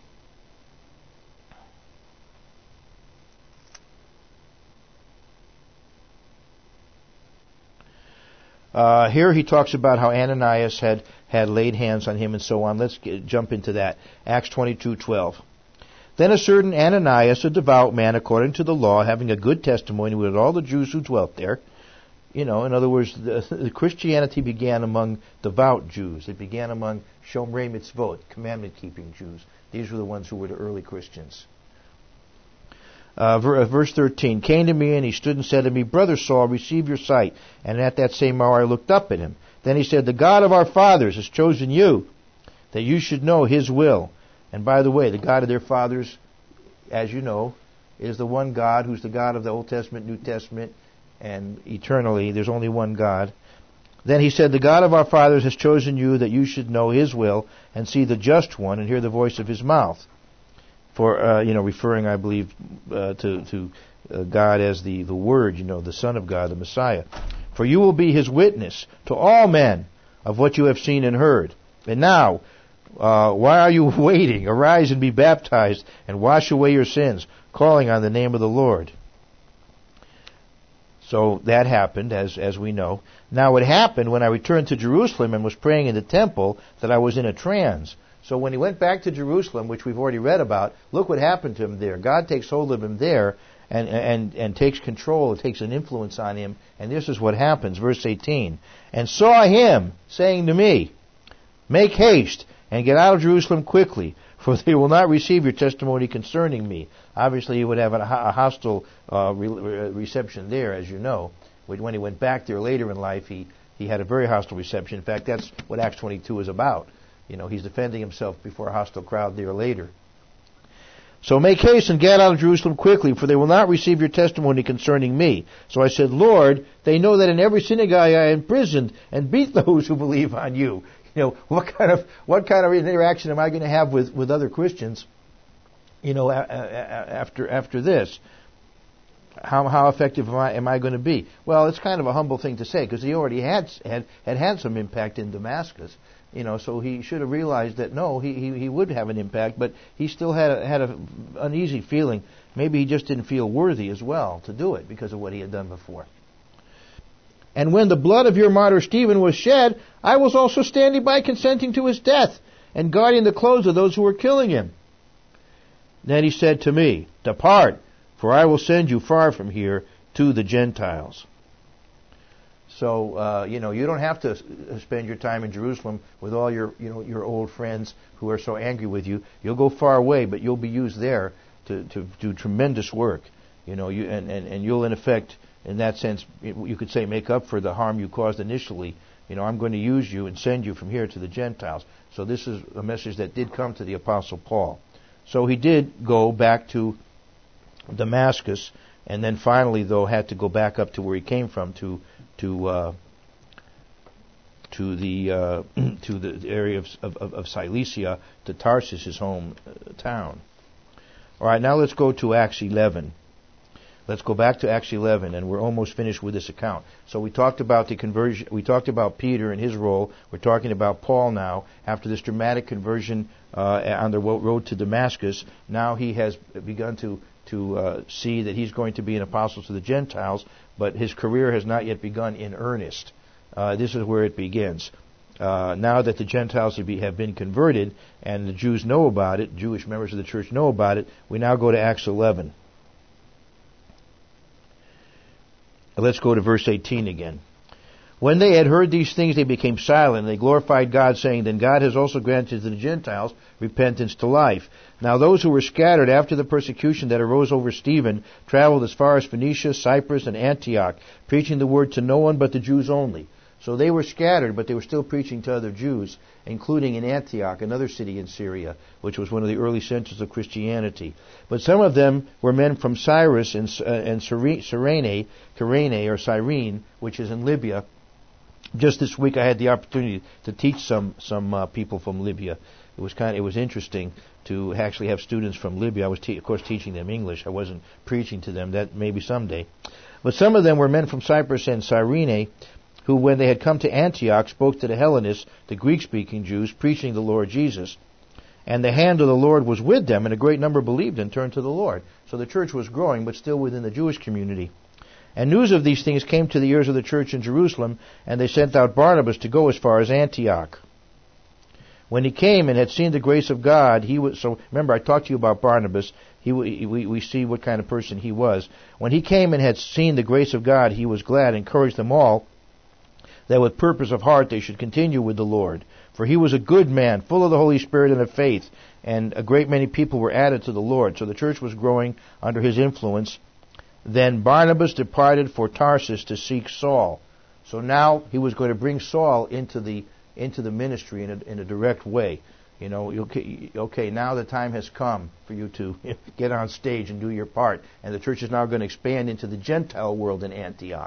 Uh, here he talks about how Ananias had, had laid hands on him and so on. Let's get, jump into that. Acts twenty-two twelve. Then a certain Ananias, a devout man according to the law, having a good testimony with all the Jews who dwelt there. You know, in other words, the, the Christianity began among devout Jews. It began among Shomrei Mitzvot, commandment-keeping Jews. These were the ones who were the early Christians. Uh, verse thirteen, came to me and he stood and said to me, Brother Saul, receive your sight. And at that same hour I looked up at him. Then he said, the God of our fathers has chosen you, that you should know his will. And by the way, the God of their fathers, as you know, is the one God who's the God of the Old Testament, New Testament, and eternally. There's only one God. Then he said, the God of our fathers has chosen you that you should know his will and see the just one and hear the voice of his mouth. For, uh, you know, referring, I believe, uh, to, to uh, God as the, the Word, you know, the Son of God, the Messiah. For you will be his witness to all men of what you have seen and heard. And now, uh, why are you waiting? Arise and be baptized and wash away your sins, calling on the name of the Lord. So that happened, as as we know. Now it happened when I returned to Jerusalem and was praying in the temple that I was in a trance. So when he went back to Jerusalem, which we've already read about, look what happened to him there. God takes hold of him there and, and, and takes control, takes an influence on him. And this is what happens, verse eighteen. And saw him saying to me, make haste and get out of Jerusalem quickly, for they will not receive your testimony concerning me. Obviously, he would have a, a hostile uh, re- reception there, as you know. When he went back there later in life, he, he had a very hostile reception. In fact, that's what Acts twenty-two is about. You know, he's defending himself before a hostile crowd there later. So make haste and get out of Jerusalem quickly, for they will not receive your testimony concerning me. So I said, Lord, they know that in every synagogue I imprisoned and beat those who believe on you. You know, what kind of what kind of interaction am I going to have with, with other Christians? You know, a, a, after after this, how how effective am I am I going to be? Well, it's kind of a humble thing to say because he already had had had had some impact in Damascus. You know, so he should have realized that no, he, he, he would have an impact, but he still had a, had an uneasy feeling. Maybe he just didn't feel worthy as well to do it because of what he had done before. And when the blood of your martyr Stephen was shed, I was also standing by consenting to his death and guarding the clothes of those who were killing him. Then he said to me, depart, for I will send you far from here to the Gentiles. So, uh, you know, you don't have to spend your time in Jerusalem with all your, you know, your old friends who are so angry with you. You'll go far away, but you'll be used there to, to do tremendous work. You know, you and, and, and you'll in effect in that sense, you could say, make up for the harm you caused initially. You know, I'm going to use you and send you from here to the Gentiles. So this is a message that did come to the Apostle Paul. So he did go back to Damascus, and then finally, though, had to go back up to where he came from, to to uh, to the uh, to the area of, of of Cilicia, to Tarsus, his home uh, town. All right, now let's go to Acts eleven. Let's go back to Acts eleven, and we're almost finished with this account. So we talked about the conversion. We talked about Peter and his role. We're talking about Paul now. After this dramatic conversion uh, on the road to Damascus, now he has begun to to uh, see that he's going to be an apostle to the Gentiles, but his career has not yet begun in earnest. Uh, this is where it begins. Uh, now that the Gentiles have, be, have been converted and the Jews know about it, Jewish members of the church know about it, we now go to Acts eleven. Let's go to verse eighteen again. When they had heard these things, they became silent, and they glorified God, saying, Then God has also granted to the Gentiles repentance to life. Now those who were scattered after the persecution that arose over Stephen traveled as far as Phoenicia, Cyprus, and Antioch, preaching the word to no one but the Jews only. So they were scattered, but they were still preaching to other Jews, including in Antioch, another city in Syria, which was one of the early centers of Christianity. But some of them were men from Cyrus and, uh, and Cyrene, Cyrene, or Cyrene, which is in Libya. Just this week, I had the opportunity to teach some some uh, people from Libya. It was kind of, it was interesting to actually have students from Libya. I was, te- of course, teaching them English. I wasn't preaching to them. That maybe someday. But some of them were men from Cyprus and Cyrene, who, when they had come to Antioch, spoke to the Hellenists, the Greek-speaking Jews, preaching the Lord Jesus. And the hand of the Lord was with them, and a great number believed and turned to the Lord. So the church was growing, but still within the Jewish community. And news of these things came to the ears of the church in Jerusalem, and they sent out Barnabas to go as far as Antioch. When he came and had seen the grace of God, he was, so remember I talked to you about Barnabas. He, we, we see what kind of person he was. When he came and had seen the grace of God, he was glad, encouraged them all, that with purpose of heart they should continue with the Lord. For he was a good man, full of the Holy Spirit and of faith, and a great many people were added to the Lord. So the church was growing under his influence. Then Barnabas departed for Tarsus to seek Saul. So now he was going to bring Saul into the into the ministry in a, in a direct way. You know, okay, okay, now the time has come for you to get on stage and do your part. And the church is now going to expand into the Gentile world in Antioch.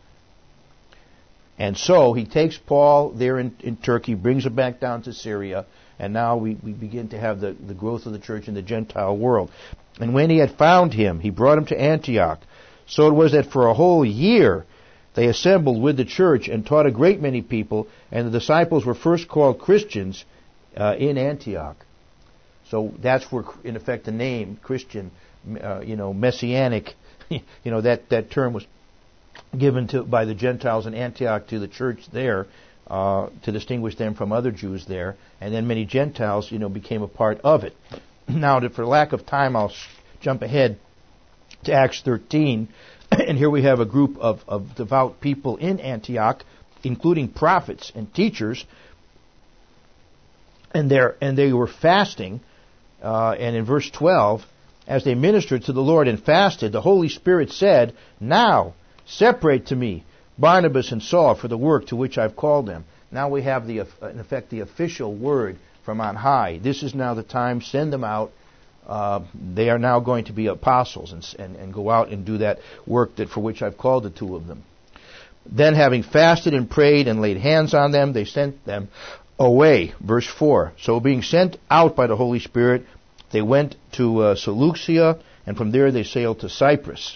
And so he takes Paul there in, in Turkey, brings him back down to Syria, and now we, we begin to have the, the growth of the church in the Gentile world. And when he had found him, he brought him to Antioch. So it was that for a whole year they assembled with the church and taught a great many people, and the disciples were first called Christians uh, in Antioch. So that's where, in effect, the name Christian, uh, you know, messianic, you know, that, that term was given to by the Gentiles in Antioch to the church there uh, to distinguish them from other Jews there, and then many Gentiles, you know, became a part of it. Now, to, for lack of time, I'll sh- jump ahead to Acts thirteen, and here we have a group of, of devout people in Antioch, including prophets and teachers, and they and they were fasting. Uh, and in verse twelve, as they ministered to the Lord and fasted, the Holy Spirit said, "Now separate to me Barnabas and Saul for the work to which I've called them." Now we have, the, in effect, the official word from on high. This is now the time. Send them out. Uh, they are now going to be apostles and, and, and go out and do that work that for which I've called the two of them. Then, having fasted and prayed and laid hands on them, they sent them away. Verse four. So being sent out by the Holy Spirit, they went to uh, Seleucia, and from there they sailed to Cyprus.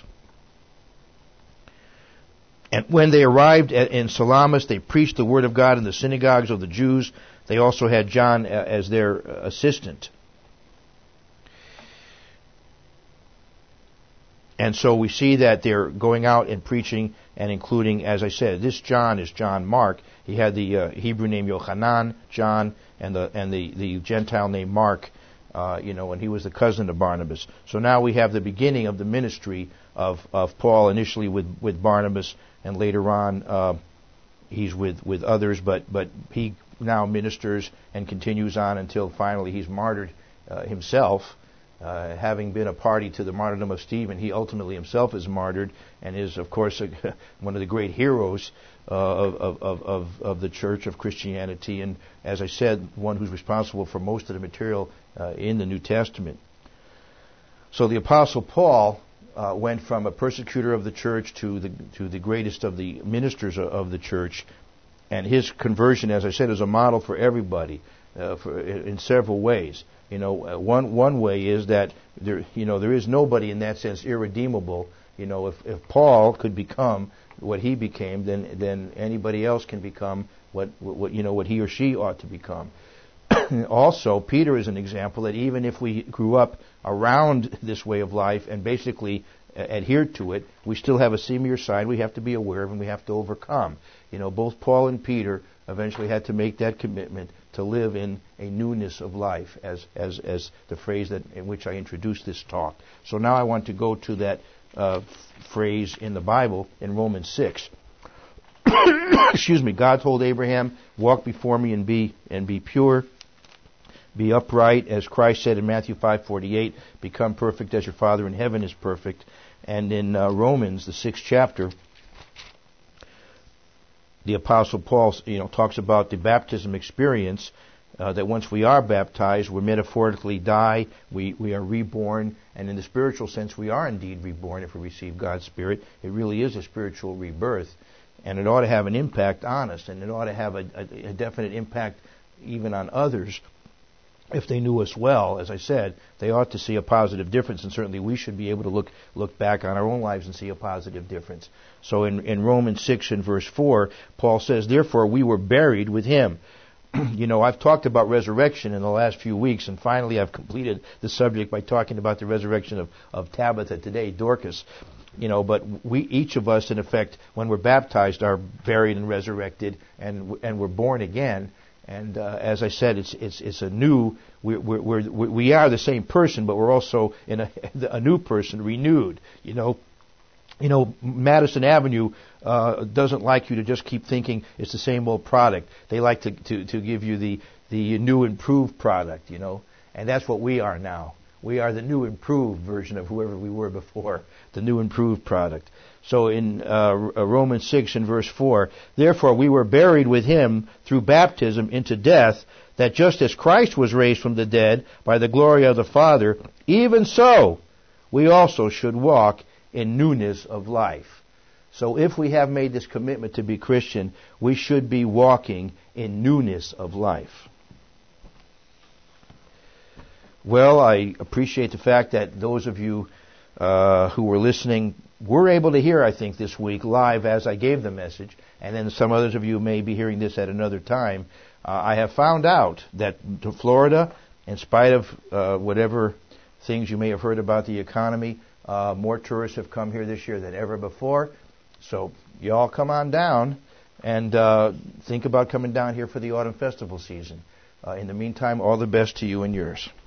And when they arrived at, in Salamis, they preached the word of God in the synagogues of the Jews. They also had John as their assistant. And so we see that they're going out and preaching and including, as I said, this John is John Mark. He had the uh, Hebrew name Yochanan, John, and the and the, the Gentile name Mark, uh, you know, and he was the cousin of Barnabas. So now we have the beginning of the ministry of, of Paul, initially with, with Barnabas, and later on uh, he's with, with others, but, but he now ministers and continues on until finally he's martyred uh, himself Uh, having been a party to the martyrdom of Stephen, he ultimately himself is martyred and is, of course, a, one of the great heroes uh, of, of, of, of the Church of Christianity, and, as I said, one who's responsible for most of the material uh, in the New Testament. So the Apostle Paul uh, went from a persecutor of the church to the to the greatest of the ministers of, of the church, and his conversion, as I said, is a model for everybody uh, for, in several ways. You know, uh, one one way is that there, you know, there is nobody in that sense irredeemable. You know, if, if Paul could become what he became, then then anybody else can become what, what you know what he or she ought to become. Also, Peter is an example that even if we grew up around this way of life and basically uh, adhered to it, we still have a seamier side we have to be aware of and we have to overcome. You know, both Paul and Peter eventually had to make that commitment to live in a newness of life, as as as the phrase that in which I introduced this talk. So now I want to go to that uh, f- phrase in the Bible in Romans six. Excuse me. God told Abraham, "Walk before me and be and be pure, be upright," as Christ said in Matthew five forty-eight. "Become perfect as your Father in heaven is perfect." And in uh, Romans, the sixth chapter, the Apostle Paul, you know, talks about the baptism experience, uh, that once we are baptized, we metaphorically die, we, we are reborn, and in the spiritual sense, we are indeed reborn if we receive God's Spirit. It really is a spiritual rebirth, and it ought to have an impact on us, and it ought to have a, a, a definite impact even on others. If they knew us well, as I said, they ought to see a positive difference, and certainly we should be able to look look back on our own lives and see a positive difference. So in, in Romans six and verse four, Paul says, "Therefore we were buried with him." You know, I've talked about resurrection in the last few weeks, and finally I've completed the subject by talking about the resurrection of, of Tabitha today, Dorcas. You know, but we, each of us, in effect, when we're baptized, are buried and resurrected, and and we're born again. And uh, as I said, it's it's it's a new. We're, we're, we're, we are the same person, but we're also in a, a new person, renewed. You know, you know, Madison Avenue uh, doesn't like you to just keep thinking it's the same old product. They like to, to, to give you the the new improved product. You know, and that's what we are now. We are the new improved version of whoever we were before, the new improved product. So in uh, Romans six and verse four, "Therefore we were buried with him through baptism into death, that just as Christ was raised from the dead by the glory of the Father, even so we also should walk in newness of life." So if we have made this commitment to be Christian, we should be walking in newness of life. Well, I appreciate the fact that those of you uh, who were listening were able to hear, I think, this week live as I gave the message, and then some others of you may be hearing this at another time. Uh, I have found out that to Florida, in spite of uh, whatever things you may have heard about the economy, uh, more tourists have come here this year than ever before. So you all come on down and uh, think about coming down here for the autumn festival season. Uh, in the meantime, all the best to you and yours.